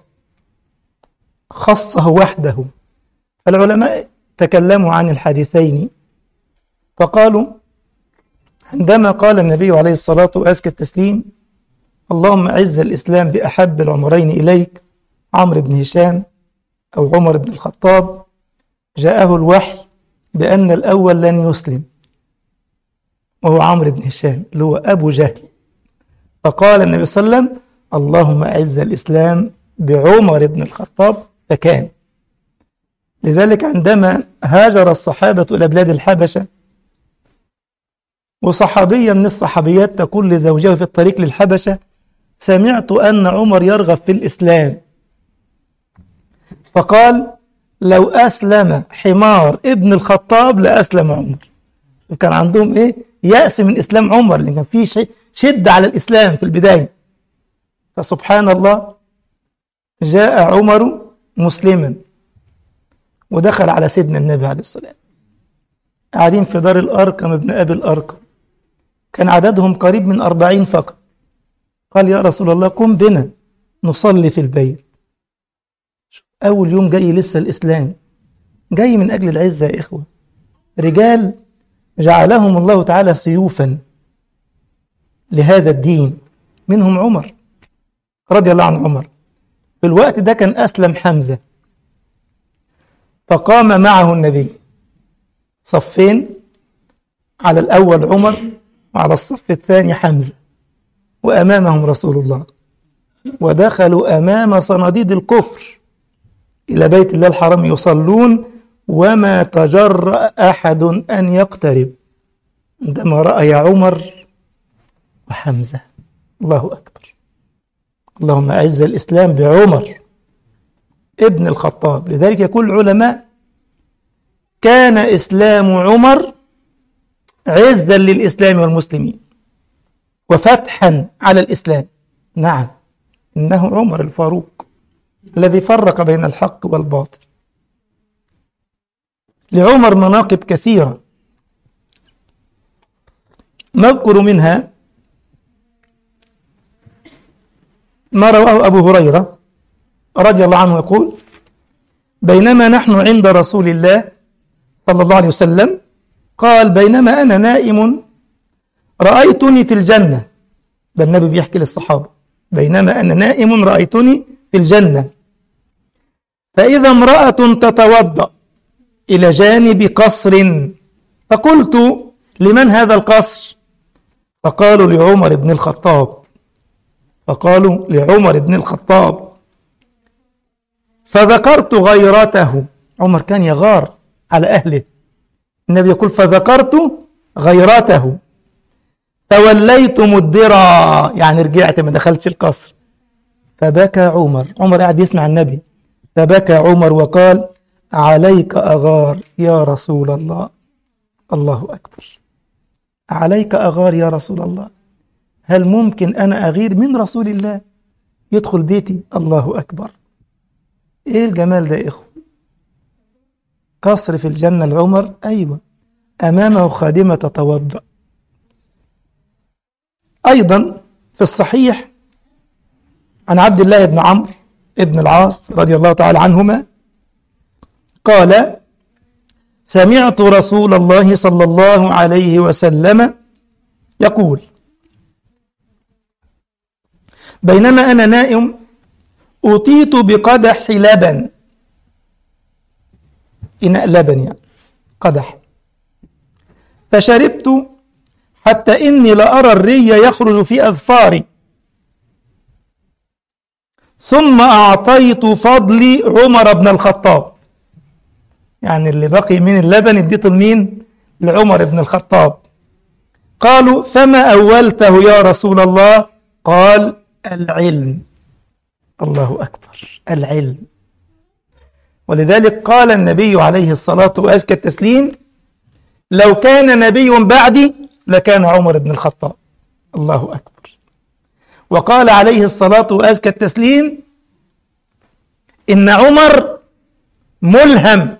S1: خصه وحده. العلماء تكلموا عن الحديثين فقالوا: عندما قال النبي عليه الصلاة وأزكى التسليم: اللهم أعز الإسلام بأحب العمرين إليك، عمرو بن هشام أو عمر بن الخطاب، جاءه الوحي بأن الأول لن يسلم، وهو عمرو بن هشام اللي هو أبو جهل. فقال النبي صلى الله عليه وسلم: اللهم أعز الإسلام بعمر بن الخطاب، فكان. لذلك عندما هاجر الصحابة إلى بلاد الحبشة، وصحابية من الصحابيات تقول لزوجها في الطريق للحبشة: سمعت أن عمر يرغب في الإسلام. فقال: لو أسلم حمار ابن الخطاب لأسلم عمر. وكان عندهم إيه؟ يأس من إسلام عمر، لأن كان فيه شدة على الإسلام في البداية. فسبحان الله، جاء عمر مسلما ودخل على سيدنا النبي عليه الصلاة والسلام، قاعدين في دار الأرقم ابن أبي الأرقم، كان عددهم قريب من 40 فقط. قال: يا رسول الله، قم بنا نصلي في البيت. أول يوم جاي لسه الإسلام، جاي من أجل العزة يا إخوة. رجال جعلهم الله تعالى سيوفا لهذا الدين، منهم عمر رضي الله عن عمر. في الوقت ده كان أسلم حمزة، فقام معه النبي صفين، على الأول عمر وعلى الصف الثاني حمزة، وأمامهم رسول الله، ودخلوا أمام صناديد الكفر إلى بيت الله الحرام يصلون، وما تجرأ أحد أن يقترب عندما رأى عمر وحمزة. الله أكبر. اللهم أعز الإسلام بعمر ابن الخطاب. لذلك يقول العلماء: كان إسلام عمر عزا للإسلام والمسلمين وفتحا على الإسلام. نعم، إنه عمر الفاروق الذي فرق بين الحق والباطل. لعمر مناقب كثيرة، نذكر منها ما رواه أبو هريرة رضي الله عنه يقول: بينما نحن عند رسول الله صلى الله عليه وسلم، قال: بينما أنا نائم رأيتني في الجنة. ده النبي بيحكي للصحابة: بينما أنا نائم رأيتني في الجنة، فإذا امرأة تتوضأ إلى جانب قصر، فقلت: لمن هذا القصر؟ فقالوا: لعمر بن الخطاب. فقالوا: لعمر بن الخطاب. فذكرت غيرته. عمر كان يغار على أهله. النبي يقول: فذكرت غيرته فوليت مدبرا، يعني رجعت ما دخلتش القصر. فبكى عمر. عمر قاعد يسمع النبي، فبكى عمر وقال: عليك أغار يا رسول الله. الله أكبر. عليك أغار يا رسول الله. هل ممكن أنا أغير من رسول الله يدخل بيتي؟ الله أكبر. إيه الجمال ده يا إخوة؟ قصر في الجنة لعمر، أيوة، أمامه خادمة تتوضأ. أيضا في الصحيح عن عبد الله بن عمرو ابن العاص رضي الله تعالى عنهما قال: سمعت رسول الله صلى الله عليه وسلم يقول: بينما أنا نائم أتيت بقدح لبن، إناء لبن يعني قدح، فشربت حتى إني لأرى الري يخرج في أظفاري، ثم أعطيت فضلي عمر بن الخطاب. يعني اللي بقي من اللبن اديته لمين؟ لعمر بن الخطاب. قالوا: فما أولته يا رسول الله؟ قال: العلم. الله أكبر، العلم. ولذلك قال النبي عليه الصلاة وأزكى التسليم: لو كان نبي بعدي لكان عمر بن الخطاب. الله أكبر. وقال عليه الصلاة وأزكى التسليم: إن عمر ملهم.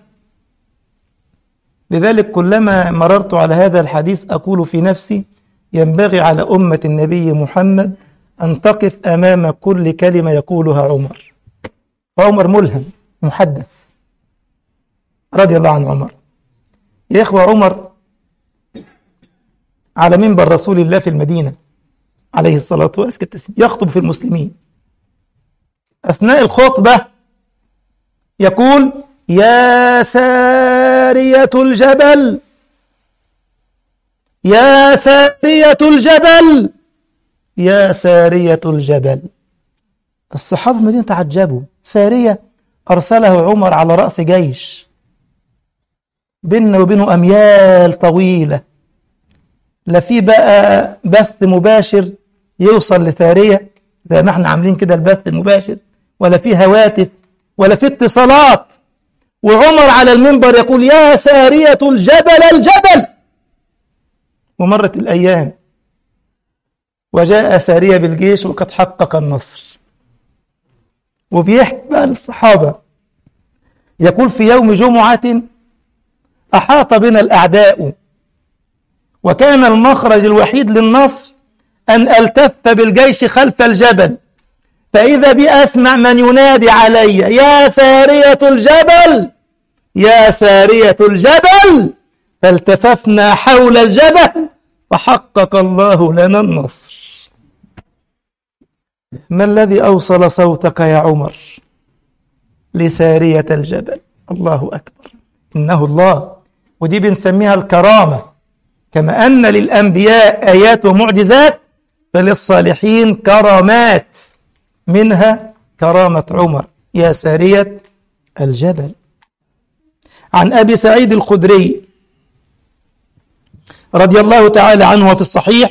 S1: لذلك كلما مررت على هذا الحديث أقول في نفسي: ينبغي على أمة النبي محمد أن تقف أمام كل كلمة يقولها عمر. عمر ملهم محدث رضي الله عن عمر. يا إخوة، عمر على منبر رسول الله في المدينة عليه الصلاة والسلام يخطب في المسلمين. أثناء الخطبة يقول: يا سارية الجبل، يا سارية الجبل، يا سارية الجبل. الصحابة المدينة تعجبوا. سارية أرسله عمر على رأس جيش، بيننا وبينه أميال طويلة، لا في بقى بث مباشر يوصل لسارية زي ما احنا عاملين كده البث المباشر، ولا في هواتف، ولا في اتصالات. وعمر على المنبر يقول: يا سارية الجبل الجبل. ومرت الأيام وجاء سارية بالجيش وقد حقق النصر. وبيحكي بقى للصحابة يقول: في يوم جمعة أحاط بنا الأعداء، وكان المخرج الوحيد للنصر أن ألتف بالجيش خلف الجبل، فإذا بي أسمع من ينادي علي: يا سارية الجبل، يا سارية الجبل. فالتففنا حول الجبل فحقق الله لنا النصر. ما الذي أوصل صوتك يا عمر لسارية الجبل؟ الله أكبر، إنه الله. ودي بنسميها الكرامة. كما أن للأنبياء آيات ومعجزات، فللصالحين كرامات، منها كرامة عمر يا سارية الجبل. عن أبي سعيد الخدري رضي الله تعالى عنه في الصحيح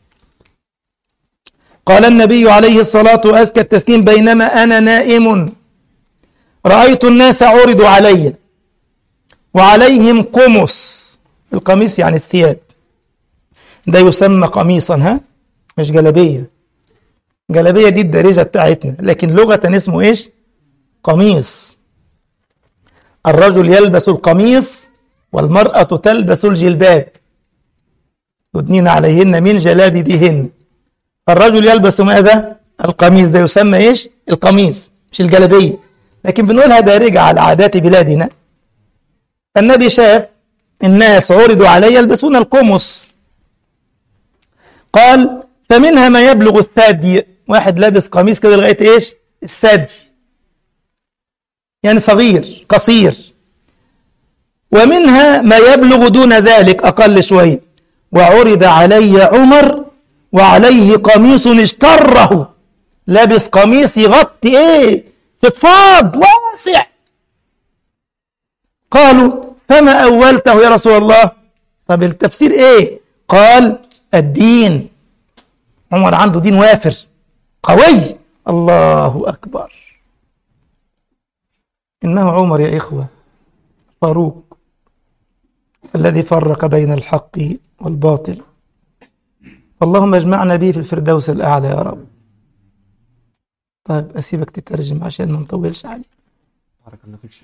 S1: قال النبي عليه الصلاة وأزكى التسليم: بينما أنا نائم رأيت الناس عرضوا علي وعليهم قمص. القميص يعني الثياب، ده يسمى قميصا، ها، مش جلبية. جلبية دي الدارجة بتاعتنا، لكن لغة اسمه إيش؟ قميص. الرجل يلبس القميص والمرأة تلبس الجلباب، يدنين عليهن من جلابيبهن. الرجل يلبس ماذا؟ القميص، ده يسمى إيش؟ القميص، مش الجلبية، لكن بنقولها دارجة على عادات بلادنا. النبي شاف الناس عرضوا عليه يلبسون القمص، قال: فمنها ما يبلغ الثدي، واحد لابس قميص كده لغاية إيش؟ الثدي، يعني صغير قصير. ومنها ما يبلغ دون ذلك أقل شوية. وعرض علي عمر وعليه قميص اشتره، لابس قميص يغطي إيه؟ فضفاض واسع. قالوا: فما أولته يا رسول الله؟ طب التفسير إيه؟ قال: الدين. عمر عنده دين وافر قوي. الله أكبر. إنه عمر يا إخوة فاروق الذي فرق بين الحق والباطل. اللهم اجمعنا به في الفردوس الأعلى يا رب. طيب أسيبك تترجم عشان ما نطولش عليك.
S2: بارك الله فيك.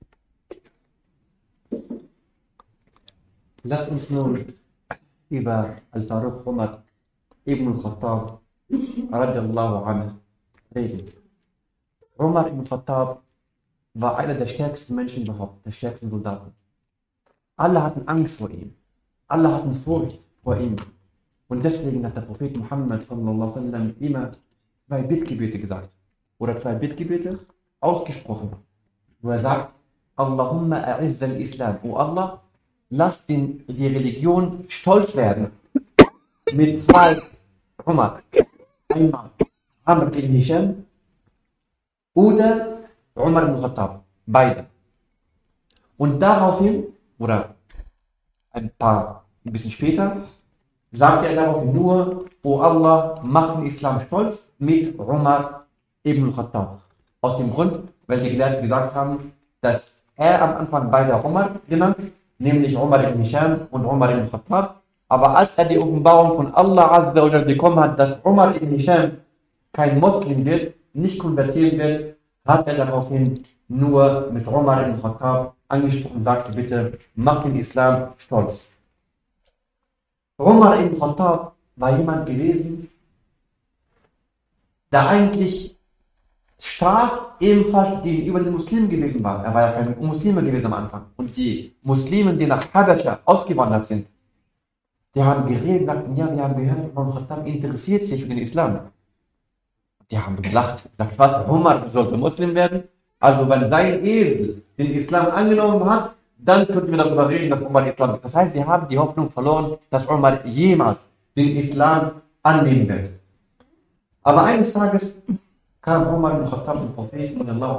S2: Lasst uns nun über Al-Faruq Umar ibn al-Khattab radiallahu anhu reden. Umar ibn al-Khattab war einer der stärksten Menschen überhaupt, der stärksten Soldaten. Alle hatten Angst vor ihm, alle hatten Furcht vor ihm. Und deswegen hat der Prophet Muhammad sallallahu alaihi wasallam immer 2 Bittgebete gesagt oder 2 Bittgebete ausgesprochen, wo er sagt: Allahumma a'izz al-Islam, O Allah, lass die Religion stolz werden mit 2 Umar. Einmal Amr ibn Hisham oder Umar ibn Khattab. Beide. Und daraufhin, oder ein bisschen später, sagte er daraufhin nur, O Allah, mach den Islam stolz mit Umar ibn Khattab. Aus dem Grund, weil die Gelehrten gesagt haben, dass er am Anfang beide Umar genannt, nämlich Umar ibn Hisham und Umar ibn Khattab. Aber als er die Offenbarung von Allah Azza wa Jalla bekommen hat, dass Umar ibn Hisham kein Muslim wird, nicht konvertieren wird, hat er daraufhin nur mit Umar ibn Khattab angesprochen und sagte, bitte, mach den Islam stolz. Umar ibn Khattab war jemand gewesen, der eigentlich stark ebenfalls gegenüber den Muslimen gewesen war. Er war ja kein Muslime gewesen am Anfang. Und die Muslimen, die nach Habascha ausgewandert sind, die haben geredet und sagten, ja, wir haben gehört, Umar ibn Khattab interessiert sich für den Islam. Die haben gelacht, gesagt, was, Umar sollte Muslim werden? Also wenn sein Esel den Islam angenommen hat, dann könnten wir darüber reden, dass Umar Islam wird. Das heißt, sie haben die Hoffnung verloren, dass Umar jemals den Islam annehmen wird. Aber eines Tages kam Umar ibn Khattab, der Prophet,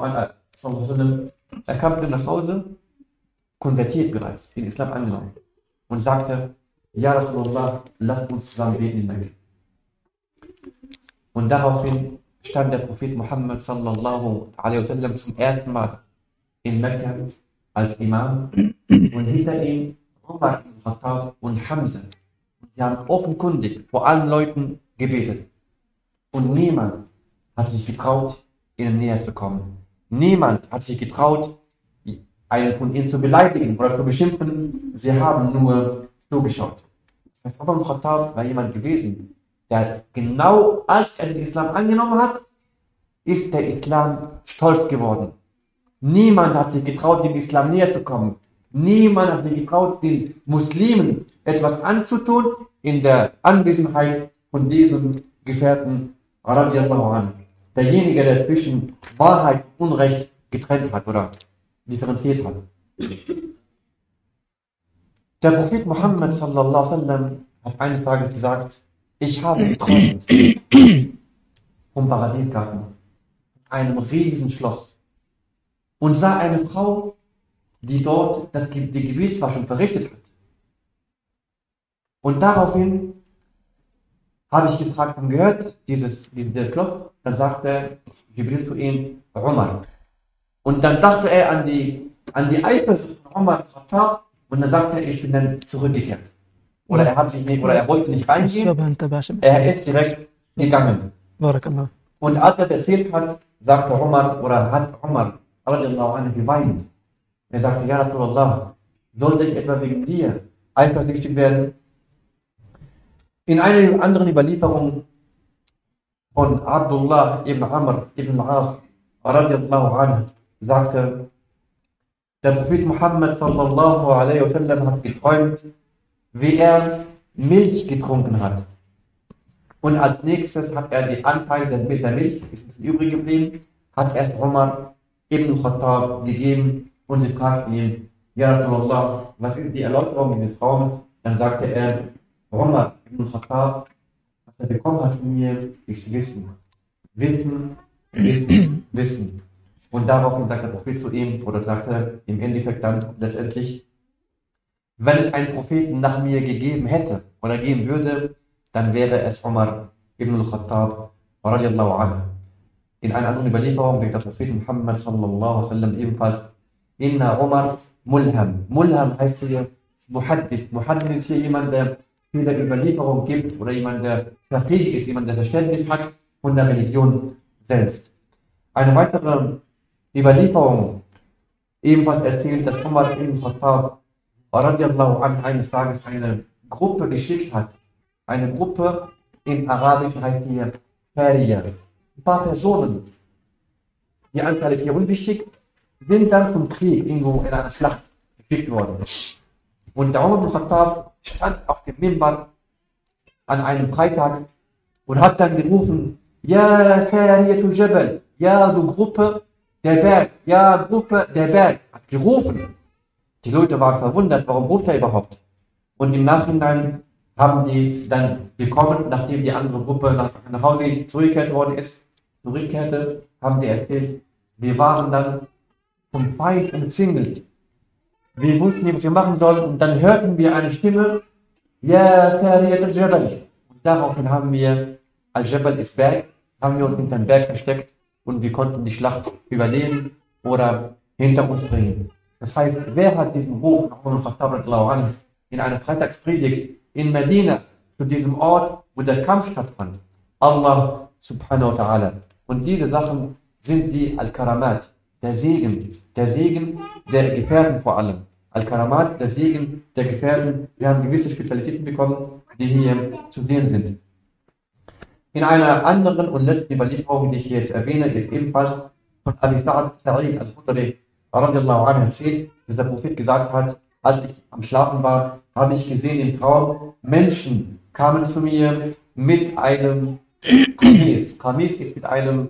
S2: er kam wieder nach Hause, konvertiert bereits, den Islam angenommen und sagte, Ja Rasulullah, lasst uns zusammen beten in Mekka. Und daraufhin stand der Prophet Muhammad sallallahu alaihi wasallam zum ersten Mal in Mekka als Imam und hinter ihm Umar ibn Khattab und Hamza. Sie haben offenkundig vor allen Leuten gebetet. Und niemand hat sich getraut, ihnen näher zu kommen. Niemand hat sich getraut, einen von ihnen zu beleidigen oder zu beschimpfen. Sie haben nur zugeschaut. Das Umar ibn Khattab war jemand gewesen, der genau als er den Islam angenommen hat, ist der Islam stolz geworden. Niemand hat sich getraut, dem Islam näher zu kommen. Niemand hat sich getraut, den Muslimen etwas anzutun in der Anwesenheit von diesem Gefährten radiallahu anhu. Derjenige, der zwischen Wahrheit und Unrecht getrennt hat oder differenziert hat. Der Prophet Muhammad sallallahu alaihi wasallam hat eines Tages gesagt, ich habe geträumt vom Paradiesgarten, einem riesigen Schloss, und sah eine Frau, die dort die Gebetswaschung verrichtet hat. Und daraufhin habe ich gefragt und gehört, dieses Schloss, dann sagte Jibril zu ihm, Umar. Und dann dachte er an die Eifersucht von Umar und dann sagte er, ich bin dann zurückgekehrt. Oder er wollte nicht reingehen, er ist direkt gegangen. Und als er das erzählt hat, sagte Umar, oder hat Umar geweint. Er sagte, ja Rasulullah, sollte ich etwa wegen dir eifersüchtig werden? In einer anderen Überlieferung von Abdullah ibn Amr ibn al-As radiallahu anhu sagte, der Prophet Muhammad sallallahu alaihi wasallam hat geträumt, wie er Milch getrunken hat. Und als nächstes hat er die Anteile der Milch, ist übrig geblieben, hat erst Umar ibn Khattab gegeben und sie fragten ihn, ja Rasulullah, was ist die Erläuterung dieses Traumes? Dann sagte er, Umar ibn Khattab, was er bekommen hat von mir, ist Wissen. Wissen, Wissen, Wissen. Und daraufhin sagt der Prophet zu ihm, oder sagte im Endeffekt dann letztendlich, wenn es einen Propheten nach mir gegeben hätte oder geben würde, dann wäre es Umar ibn al-Khattab radiallahu anhu. In einer anderen Überlieferung sagt der Prophet Muhammad sallallahu alaihi wasallam ebenfalls, Inna Umar Mulham. Mulham heißt hier Muhaddith. Muhaddith ist hier jemand, der viele Überlieferung gibt oder jemand, der fähig ist, jemand, der Verständnis hat von der Religion selbst. Eine weitere Überlieferung ebenfalls erzählt, dass Umar ibn Khattab radiallahu anhu eines Tages eine Gruppe geschickt hat. Eine Gruppe, in Arabisch heißt hier Ferier. Ein paar Personen, die Anzahl ist hier unwichtig, sind dann zum Krieg irgendwo in einer Schlacht geschickt worden. Und der Umar ibn Khattab stand auf dem Minbar an einem Freitag und hat dann gerufen, Ja Feriyatul Jabal, ja du Gruppe der Berg, ja Gruppe der Berg, hat gerufen. Die Leute waren verwundert, warum ruft er überhaupt? Und im Nachhinein haben die dann bekommen, nachdem die andere Gruppe nach Hause zurückkehrte, haben die erzählt, wir waren dann vom Feind umzingelt. Wir wussten nicht, was wir machen sollten. Und dann hörten wir eine Stimme, Ja, Sariyat al-Jabal. Und daraufhin haben wir, Al-Jabal ist Berg, haben wir uns hinter den Berg versteckt und wir konnten die Schlacht überleben oder hinter uns bringen. Das heißt, wer hat diesen Ruf nach Umar al-Khattab in einer Freitagspredigt in Medina zu diesem Ort, wo der Kampf stattfand? Allah subhanahu wa ta'ala. Und diese Sachen sind die Al-Karamat, der Segen der Gefährten vor allem. Al-Karamat, der Segen der Gefährten. Wir haben gewisse Spezialitäten bekommen, die hier zu sehen sind. In einer anderen und letzten Überlieferung, die ich jetzt erwähne, ist ebenfalls von Abi Sa'id al-Khudri radiallahu anhu erzählt, dass der Prophet gesagt hat, als ich am Schlafen war, habe ich gesehen im Traum, Menschen kamen zu mir mit einem Kamis. Kamis ist mit einem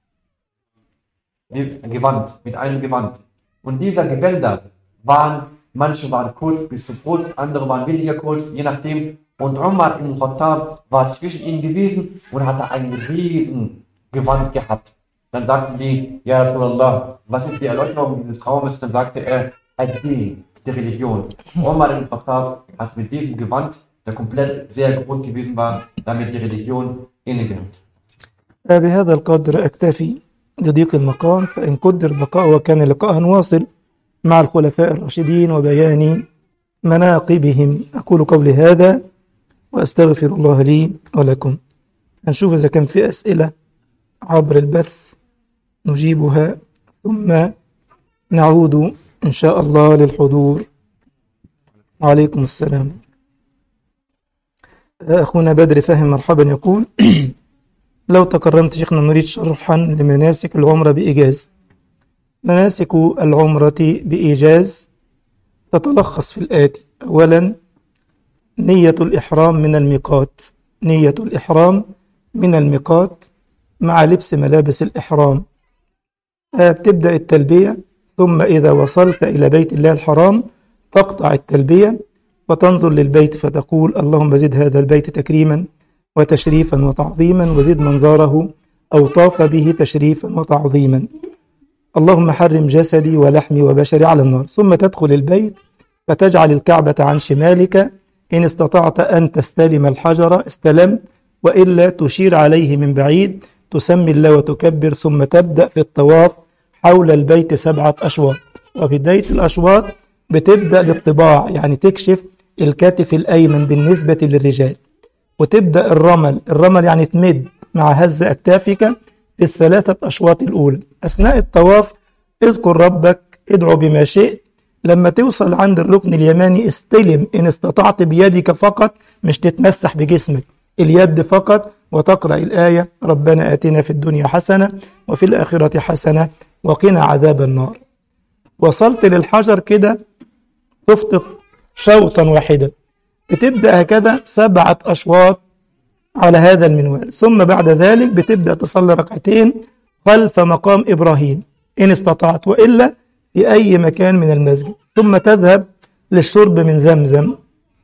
S2: Gewand. Und dieser Gewänder manche waren kurz bis zu kurz, andere waren weniger kurz, je nachdem. Und Umar ibn Khattab war zwischen ihnen gewesen und hatte ein riesen Gewand gehabt. Dann sagten die, Ja Rasulallah, was ist die Erläuterung dieses Traumes? Dann sagte er, Ad-Din, die Religion. Umar ibn Khattab hat mit diesem Gewand, der komplett sehr groß gewesen war, damit die Religion inne gehabt.
S1: بهذا القدر أكتفي لضيق المقام، فإن قدر بقاء وكان لقاء واصل مع الخلفاء الراشدين وبيان مناقبهم. أقول قولي هذا وأستغفر الله لي ولكم. هنشوف إذا كان في أسئلة عبر البث نجيبها، ثم نعود إن شاء الله للحضور. وعليكم السلام. أخونا بدر فهم مرحبا يقول لو تكرمت شيخنا نريد شرحا لمناسك العمرة بإيجاز. مناسك العمرة بإيجاز تتلخص في الآتي: أولا، نية الإحرام من الميقات، نية الإحرام من الميقات مع لبس ملابس الإحرام. بتبدأ التلبية، ثم إذا وصلت إلى بيت الله الحرام تقطع التلبية وتنظر للبيت فتقول اللهم زد هذا البيت تكريما وتشريفا وتعظيما، وزد منظره أو طاف به تشريفا وتعظيما. اللهم حرم جسدي ولحمي وبشري على النار. ثم تدخل البيت فتجعل الكعبة عن شمالك، إن استطعت أن تستلم الحجر استلمت، وإلا تشير عليه من بعيد، تسمي الله وتكبر، ثم تبدأ في الطواف حول البيت 7 أشواط. وفي بداية الأشواط بتبدأ للطباع، يعني تكشف الكتف الأيمن بالنسبة للرجال، وتبدأ الرمل يعني تمد مع هز أكتافك في 3 أشواط الأولى. أثناء الطواف اذكر ربك، ادعو بما شئت. لما توصل عند الركن اليماني استلم إن استطعت بيدك فقط، مش تتمسح بجسمك، اليد فقط، وتقرأ الآية ربنا آتنا في الدنيا حسنة وفي الآخرة حسنة وقنا عذاب النار. وصلت للحجر كده تفطط شوطا واحدا، بتبدأ هكذا 7 أشواط على هذا المنوال. ثم بعد ذلك بتبدأ تصلي ركعتين خلف مقام إبراهيم إن استطعت، وإلا في أي مكان من المسجد. ثم تذهب للشرب من زمزم.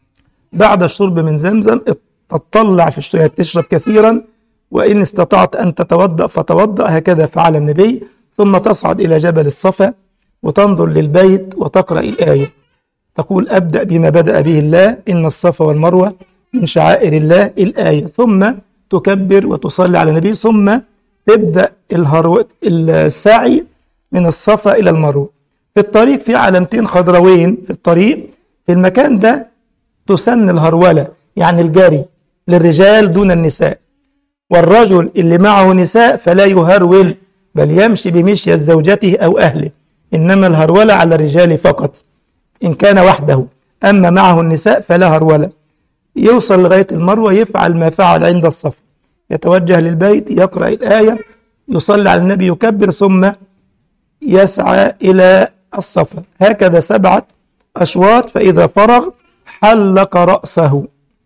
S1: بعد الشرب من زمزم تطلع في الشيء، تشرب كثيرا، وإن استطعت أن تتوضأ فتوضأ، هكذا فعل النبي. ثم تصعد إلى جبل الصفا وتنظر للبيت وتقرأ الآية، تقول أبدأ بما بدأ به الله، إن الصفا والمروة من شعائر الله، الآية. ثم تكبر وتصلي على النبي، ثم تبدأ السعي من الصفا إلى المروة. في الطريق في علامتين خضروين في الطريق، في المكان ده تسن الهرولة، يعني الجري للرجال دون النساء، والرجل اللي معه نساء فلا يهرول، بل يمشي بمشية زوجته أو أهله، إنما الهرولة على الرجال فقط إن كان وحده، أما معه النساء فلا هرولة. يوصل لغاية المروة يفعل ما فعل عند الصفا، يتوجه للبيت، يقرأ الآية، يصلي على النبي، يكبر، ثم يسعى إلى الصفا، هكذا 7 أشواط. فإذا فرغ حلق رأسه،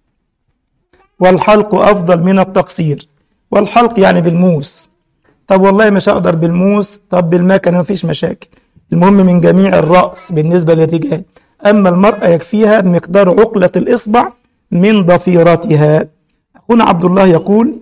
S1: والحلق أفضل من التقصير. والحلق يعني بالموس. طب والله مش هقدر بالموس، طب بالمكنة مفيش مشاكل، المهم من جميع الرأس بالنسبة للرجال. أما المرأة يكفيها بمقدار عقلة الإصبع من ضفيرتها. أخونا عبد الله يقول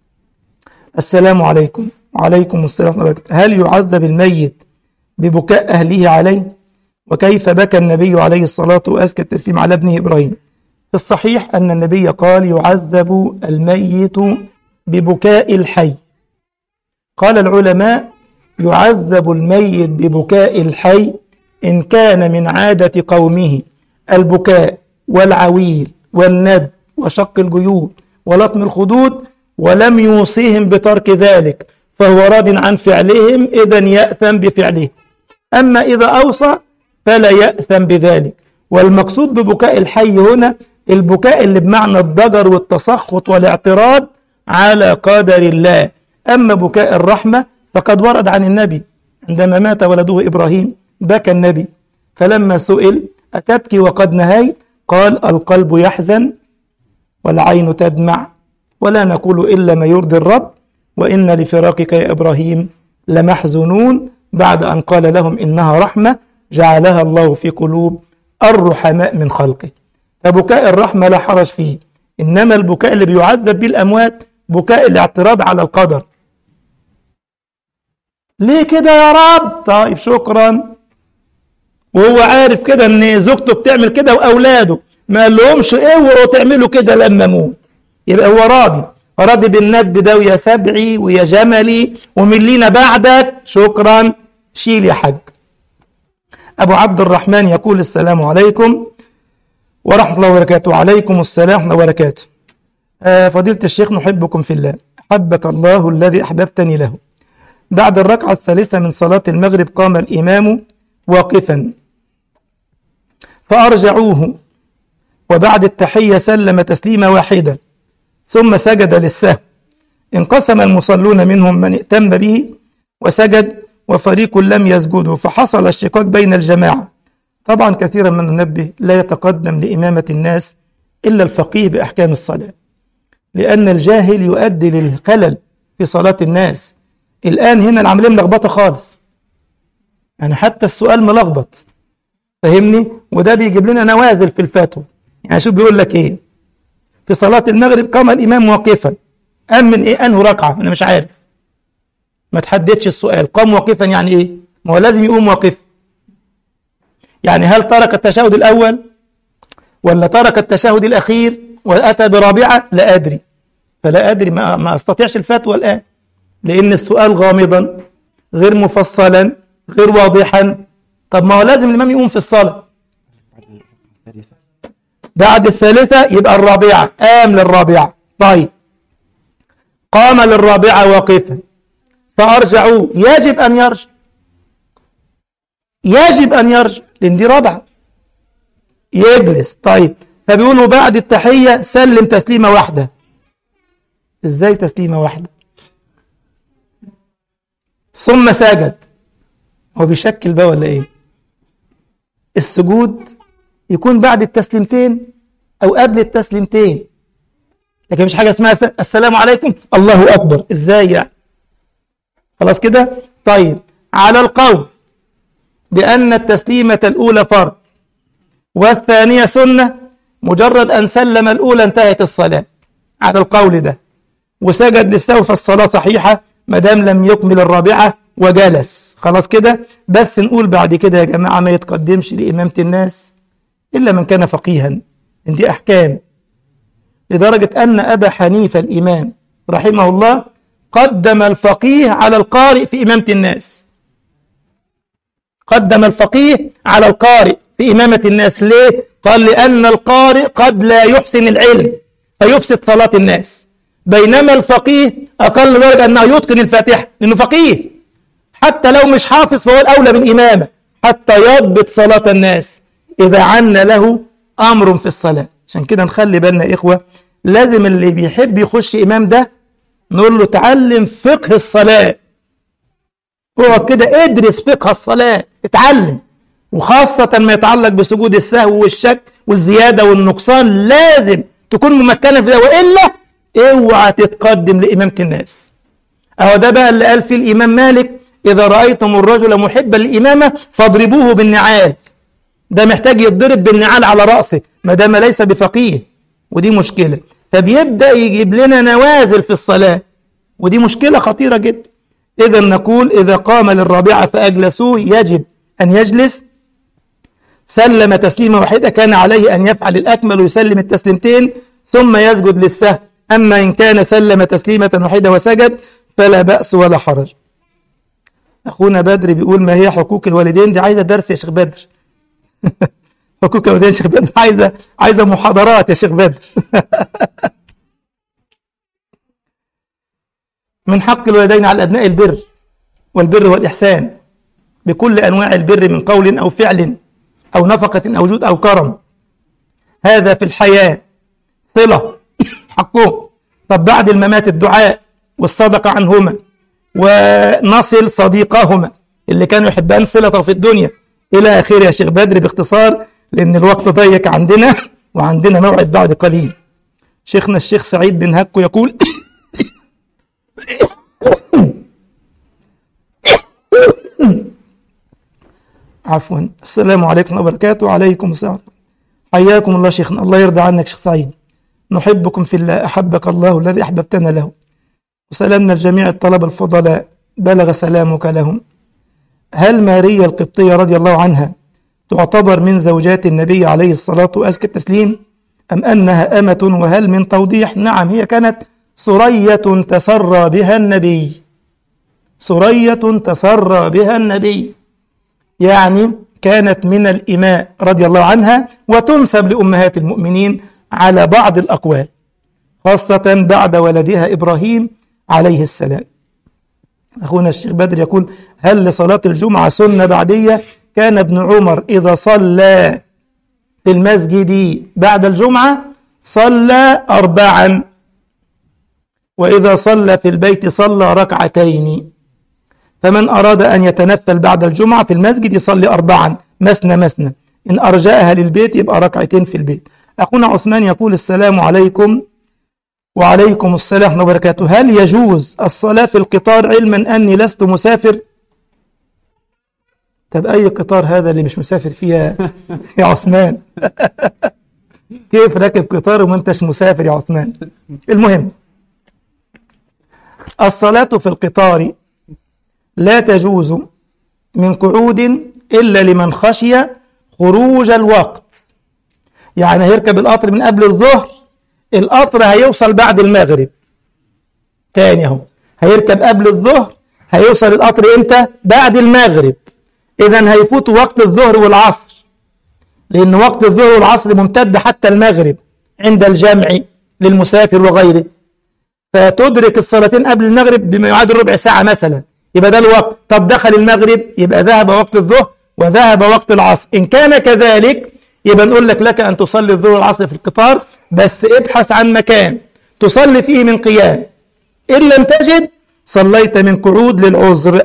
S1: السلام عليكم. وعليكم السلام ورحمة الله وبركاته. هل يعذب الميت ببكاء أهله عليه؟ وكيف بكى النبي عليه الصلاة وأزكى التسليم على ابنه إبراهيم؟ في الصحيح أن النبي قال يعذب الميت ببكاء الحي. قال العلماء يعذب الميت ببكاء الحي إن كان من عادة قومه البكاء والعويل والند وشق الجيوب ولطم الخدود ولم يوصيهم بترك ذلك فهو راض عن فعلهم إذن يأثم بفعله. أما إذا أوصى فلا يأثم بذلك. والمقصود ببكاء الحي هنا البكاء اللي بمعنى الضجر والتسخط والاعتراض على قدر الله. أما بكاء الرحمة فقد ورد عن النبي عندما مات ولده إبراهيم بكى النبي، فلما سئل أتبكي وقد نهيت قال القلب يحزن والعين تدمع ولا نقول إلا ما يرضي الرب وإن لفراقك يا إبراهيم لمحزنون، بعد أن قال لهم إنها رحمة جعلها الله في قلوب الرحماء من خلقه. فبكاء الرحمة لا حرج فيه، إنما البكاء اللي بيعذب به الأموات بكاء الاعتراض على القدر. ليه كده يا رب؟ طيب شكرا. وهو عارف كده ان زوجته بتعمل كده واولاده، ما قال لهمش اوعوا تعملوا كده لما اموت. يبقى هو راضي بالندب ده، ويا سبعي ويا جملي ومن لينا بعدك، شكرا شيل يا حاج. ابو عبد الرحمن يقول السلام عليكم ورحمة الله وبركاته. عليكم السلام ورحمة الله وبركاته. فضيلة الشيخ نحبكم في الله، أحبك الله الذي أحببتني له. بعد الركعة الثالثة من صلاة المغرب قام الإمام واقفا فأرجعوه، وبعد التحية سلم تسليمة واحدة ثم سجد للسهو. انقسم المصلون منهم من ائتم به وسجد وفريق لم يسجدوا، فحصل الشقاق بين الجماعة. طبعا كثيرا من ننبه لا يتقدم لإمامة الناس إلا الفقيه بأحكام الصلاة، لأن الجاهل يؤدي للخلل في صلاة الناس. الآن هنا العملية ملخبطة خالص، يعني حتى السؤال ملخبط، فهمني؟ وده بيجيب لنا نوازل في الفتوى. يعني شوف بيقول لك إيه في صلاة المغرب قام الإمام واقفا، قام من إيه؟ أنه ركعة؟ أنا مش عارف، ما تحددش السؤال. قام واقفا يعني إيه؟ ما هو لازم يقوم واقفا. يعني هل ترك التشهد الأول ولا ترك التشهد الأخير وأتى برابعة؟ لا أدري، فلا أدري، ما أستطيعش الفتوى الآن، لأن السؤال غامضا غير مفصلا غير واضحا. طب ما هو لازم الإمام يقوم في الصلاة بعد الثالثة، يبقى الرابعة، قام للرابعة. طيب قام للرابعة واقفا فأرجعوه، يجب أن يرجع، يجب أن يرجع لأن دي رابعة، يجلس. طيب فبيقولوا بعد التحية سلم تسليمة واحدة. إزاي تسليمة واحدة؟ ثم سجد. هو بيشكل بقى ولا إيه؟ السجود يكون بعد التسليمتين أو قبل التسليمتين، لكن مش حاجة اسمها السلام عليكم الله أكبر. إزاي يعني؟ خلاص كده. طيب على القول بأن التسليمة الأولى فرض والثانية سنة، مجرد أن سلم الأولى انتهت الصلاة، على القول ده، وسجد للسهو فالصلاة صحيحة ما دام لم يكمل الرابعة وجلس. خلاص كده. بس نقول بعد كده يا جماعة ما يتقدمش لإمامة الناس إلا من كان فقيها، دي أحكام، لدرجة أن أبا حنيفة الإمام رحمه الله قدم الفقيه على القارئ في إمامة الناس. قدم الفقيه على القارئ في إمامة الناس. ليه؟ قال لأن القارئ قد لا يحسن العلم فيفسد صلاة الناس، بينما الفقيه أقل درجة أنه يتقن الفاتحة لأنه فقيه، حتى لو مش حافظ فهو الأولى بالإمامة حتى يضبط صلاة الناس إذا عن له أمر في الصلاة. عشان كده نخلي بالنا يا إخوة، لازم اللي بيحب يخش إمام ده نقول له تعلم فقه الصلاة، هو كده ادرس فقه الصلاة، اتعلم، وخاصة ما يتعلق بسجود السهو والشك والزيادة والنقصان لازم تكون ممكنة في ده، وإلا اوعى تتقدم لإمامة الناس. أهو ده بقى اللي قال فيه الإمام مالك إذا رأيتم الرجل محبا للإمامة فاضربوه بالنعال. ده محتاج يتضرب بالنعال على رأسه ما دام ليس بفقيه، ودي مشكلة. فبيبدأ يجيب لنا نوازل في الصلاة، ودي مشكلة خطيرة جدا. إذا نقول إذا قام للرابعة فأجلسوه يجب أن يجلس سلم تسليمة واحدة كان عليه أن يفعل الأكمل ويسلم التسليمتين ثم يسجد للسهو. أما إن كان سلم تسليمة واحدة وسجد فلا بأس ولا حرج. أخونا بدر بيقول ما هي حقوق الوالدين؟ دي عايزة درس يا شيخ بدر. حقوق الوالدين يا شيخ بدر عايزة محاضرات يا شيخ بدر. من حق الوالدين على الأبناء البر والبر والإحسان بكل أنواع البر من قول أو فعل أو نفقة أو جود أو كرم. هذا في الحياة صلة حقه. طب بعد الممات الدعاء والصدقة عنهما ونصل صديقهما اللي كانوا يحبان صلته في الدنيا إلى آخره يا شيخ بدر باختصار لأن الوقت ضيق عندنا وعندنا موعد بعد قليل. شيخنا الشيخ سعيد بن هكو يقول عفوا السلام عليكم وبركاته. وعليكم السلام. حياكم الله شيخنا، الله يرضى عنك شيخ سعيد، نحبكم في الله، أحبك الله الذي أحببتنا له، وسلامنا لجميع الطلبة الفضلاء بلغ سلامك لهم. هل ماريا القبطية رضي الله عنها تعتبر من زوجات النبي عليه الصلاة وأزكى التسليم أم أنها أمة؟ وهل من توضيح؟ نعم، هي كانت سرية تسرى بها النبي، سرية تسرى بها النبي، يعني كانت من الإماء رضي الله عنها وتنسب لأمهات المؤمنين على بعض الأقوال، خاصة بعد ولدها إبراهيم عليه السلام. أخونا الشيخ بدر يقول هل لصلاة الجمعة سنة بعدية؟ كان ابن عمر إذا صلى في المسجد بعد الجمعة صلى 4، وإذا صلى في البيت صلى 2. فمن أراد أن يتنفل بعد الجمعة في المسجد يصلي 4 مثنى مثنى، إن أرجأها للبيت يبقى 2 في البيت. أخونا عثمان يقول السلام عليكم. وعليكم السلام وبركاته. هل يجوز الصلاة في القطار علما أني لست مسافر؟ طب أي قطار هذا اللي مش مسافر فيها يا عثمان؟ كيف راكب قطار وما انتش مسافر يا عثمان؟ المهم الصلاة في القطار لا تجوز من قعود إلا لمن خشي خروج الوقت. يعني هيركب القطر من قبل الظهر، القطر هيوصل بعد المغرب، تاني اهو هيركب قبل الظهر، هيوصل القطر امتى؟ بعد المغرب. إذن هيفوت وقت الظهر والعصر، لأن وقت الظهر والعصر ممتد حتى المغرب عند الجمع للمسافر وغيره، فتدرك الصلاتين قبل المغرب بما يعادل ربع ساعة مثلا، يبقى ده الوقت. طب دخل المغرب يبقى ذهب وقت الظهر وذهب وقت العصر. إن كان كذلك يبقى نقول لك أن تصلي الظهر والعصر في القطار، بس ابحث عن مكان تصلي فيه من قيام. إن لم تجد صليت من قعود للعذر.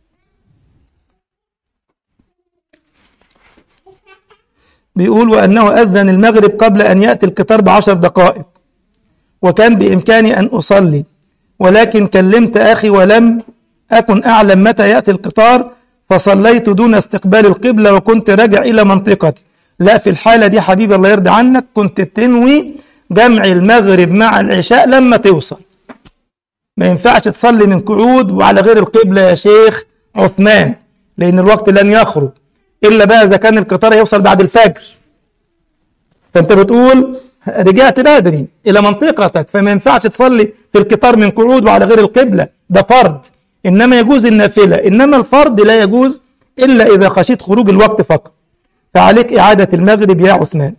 S1: بيقول وأنه أذن المغرب قبل أن يأتي القطار ب10 دقائق، وكان بإمكاني أن أصلي، ولكن كلمت أخي ولم أكن أعلم متى يأتي القطار، فصليت دون استقبال القبلة وكنت راجع إلى منطقتي. لا، في الحالة دي حبيبي الله يرضى عنك كنت تنوي جمع المغرب مع العشاء لما توصل. ما ينفعش تصلي من قعود وعلى غير القبلة يا شيخ عثمان، لأن الوقت لن يخرج إلا بقى إذا كان القطار يوصل بعد الفجر. فأنت بتقول رجعت بدري إلى منطقتك، فما ينفعش تصلي في القطار من قعود وعلى غير القبلة، ده فرض. إنما يجوز النافلة، إنما الفرض لا يجوز إلا إذا خشيت خروج الوقت فقط، فعليك إعادة المغرب يا عثمان.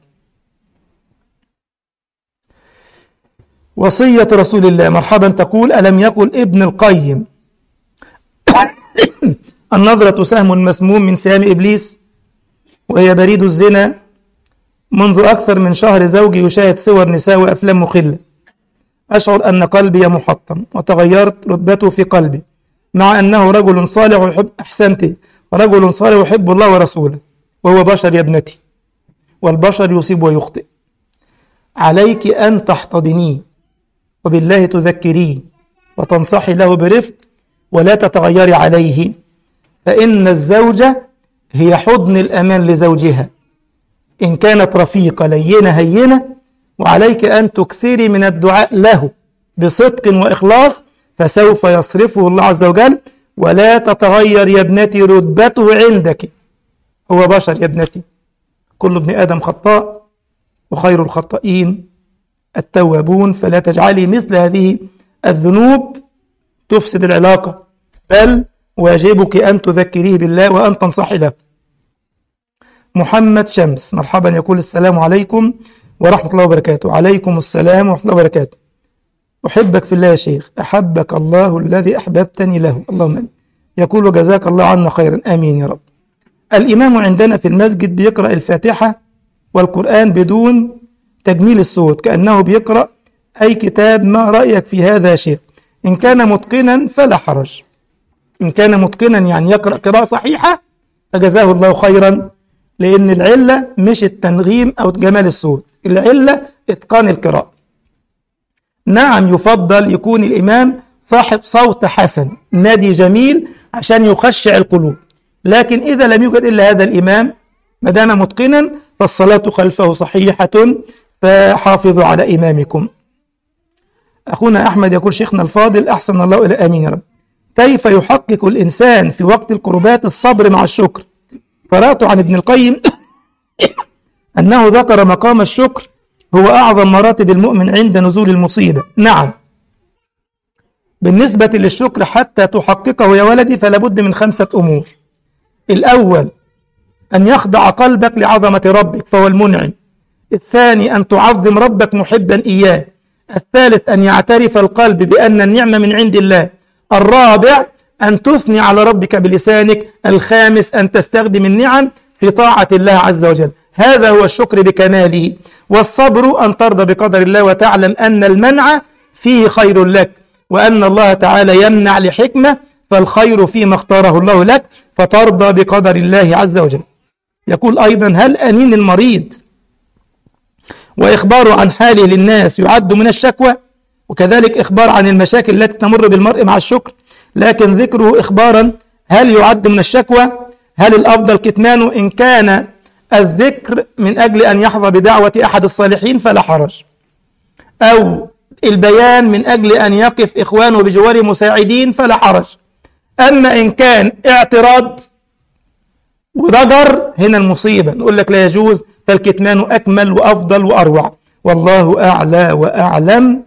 S1: وصية رسول الله مرحبا تقول ألم يقل ابن القيم النظرة سهم مسموم من سهام إبليس وهي بريد الزنا؟ منذ أكثر من شهر زوجي يشاهد صور نساء وأفلام مخلة، أشعر أن قلبي محطم وتغيرت رتبته في قلبي، مع أنه رجل صالح ويحب أحسنتي رجل صالح ويحب الله ورسوله، وهو بشر يا ابنتي، والبشر يصيب ويخطئ. عليك أن تحتضنيه وبالله تذكريه وتنصحي له برفق ولا تتغيري عليه، فإن الزوجة هي حضن الأمان لزوجها إن كانت رفيقة لينة هينة. وعليك أن تكثري من الدعاء له بصدق وإخلاص، فسوف يصرفه الله عز وجل. ولا تتغير يا ابنتي رتبته عندك، هو بشر يا ابنتي، كل ابن آدم خطاء وخير الخطائين التوابون، فلا تجعلي مثل هذه الذنوب تفسد العلاقة، بل واجبك أن تذكريه بالله وأن تنصحي له. محمد شمس مرحبا، يقول السلام عليكم ورحمة الله وبركاته. عليكم السلام ورحمة الله وبركاته. أحبك في الله يا شيخ، أحبك الله الذي أحببتني له، اللهم آمين. يقول جزاك الله عنا خيرا، آمين يا رب. الإمام عندنا في المسجد بيقرأ الفاتحة والقرآن بدون تجميل الصوت كأنه بيقرأ أي كتاب، ما رأيك في هذا يا شيخ؟ إن كان متقنا فلا حرج، إن كان متقنا يعني يقرأ قراءة صحيحة فجزاه الله خيرا، لأن العلة مش التنغيم أو جمال الصوت، العلة إتقان القراءة. نعم يفضل يكون الإمام صاحب صوت حسن نادي جميل عشان يخشع القلوب، لكن إذا لم يوجد إلا هذا الإمام ما دام متقنا فالصلاة خلفه صحيحة، فحافظوا على إمامكم. أخونا أحمد يقول شيخنا الفاضل أحسن الله إلى، آمين يا رب. كيف يحقق الإنسان في وقت الكربات الصبر مع الشكر؟ قرأت عن ابن القيم أنه ذكر مقام الشكر هو أعظم مراتب المؤمن عند نزول المصيبة. نعم، بالنسبة للشكر حتى تحققه يا ولدي فلا بد من 5 أمور. الأول أن يخضع قلبك لعظمة ربك فهو المنعم. الثاني أن تعظم ربك محبا إياه. الثالث أن يعترف القلب بأن النعمة من عند الله. الرابع أن تثني على ربك بلسانك. الخامس أن تستخدم النعم في طاعة الله عز وجل. هذا هو الشكر بكماله. والصبر أن ترضى بقدر الله وتعلم أن المنع فيه خير لك، وأن الله تعالى يمنع لحكمة، فالخير فيما اختاره الله لك، فترضى بقدر الله عز وجل. يقول أيضا هل أنين المريض وإخباره عن حاله للناس يعد من الشكوى؟ وكذلك إخبار عن المشاكل التي تمر بالمرء مع الشكر، لكن ذكره إخبارا هل يعد من الشكوى؟ هل الأفضل كتمانه؟ إن كان الذكر من أجل أن يحظى بدعوة أحد الصالحين فلا حرج، أو البيان من أجل أن يقف إخوانه بجواره مساعدين فلا حرج. أما إن كان اعتراض وضجر هنا المصيبة، نقول لك لا يجوز، فالكتمان أكمل وأفضل وأروع. والله أعلى وأعلم،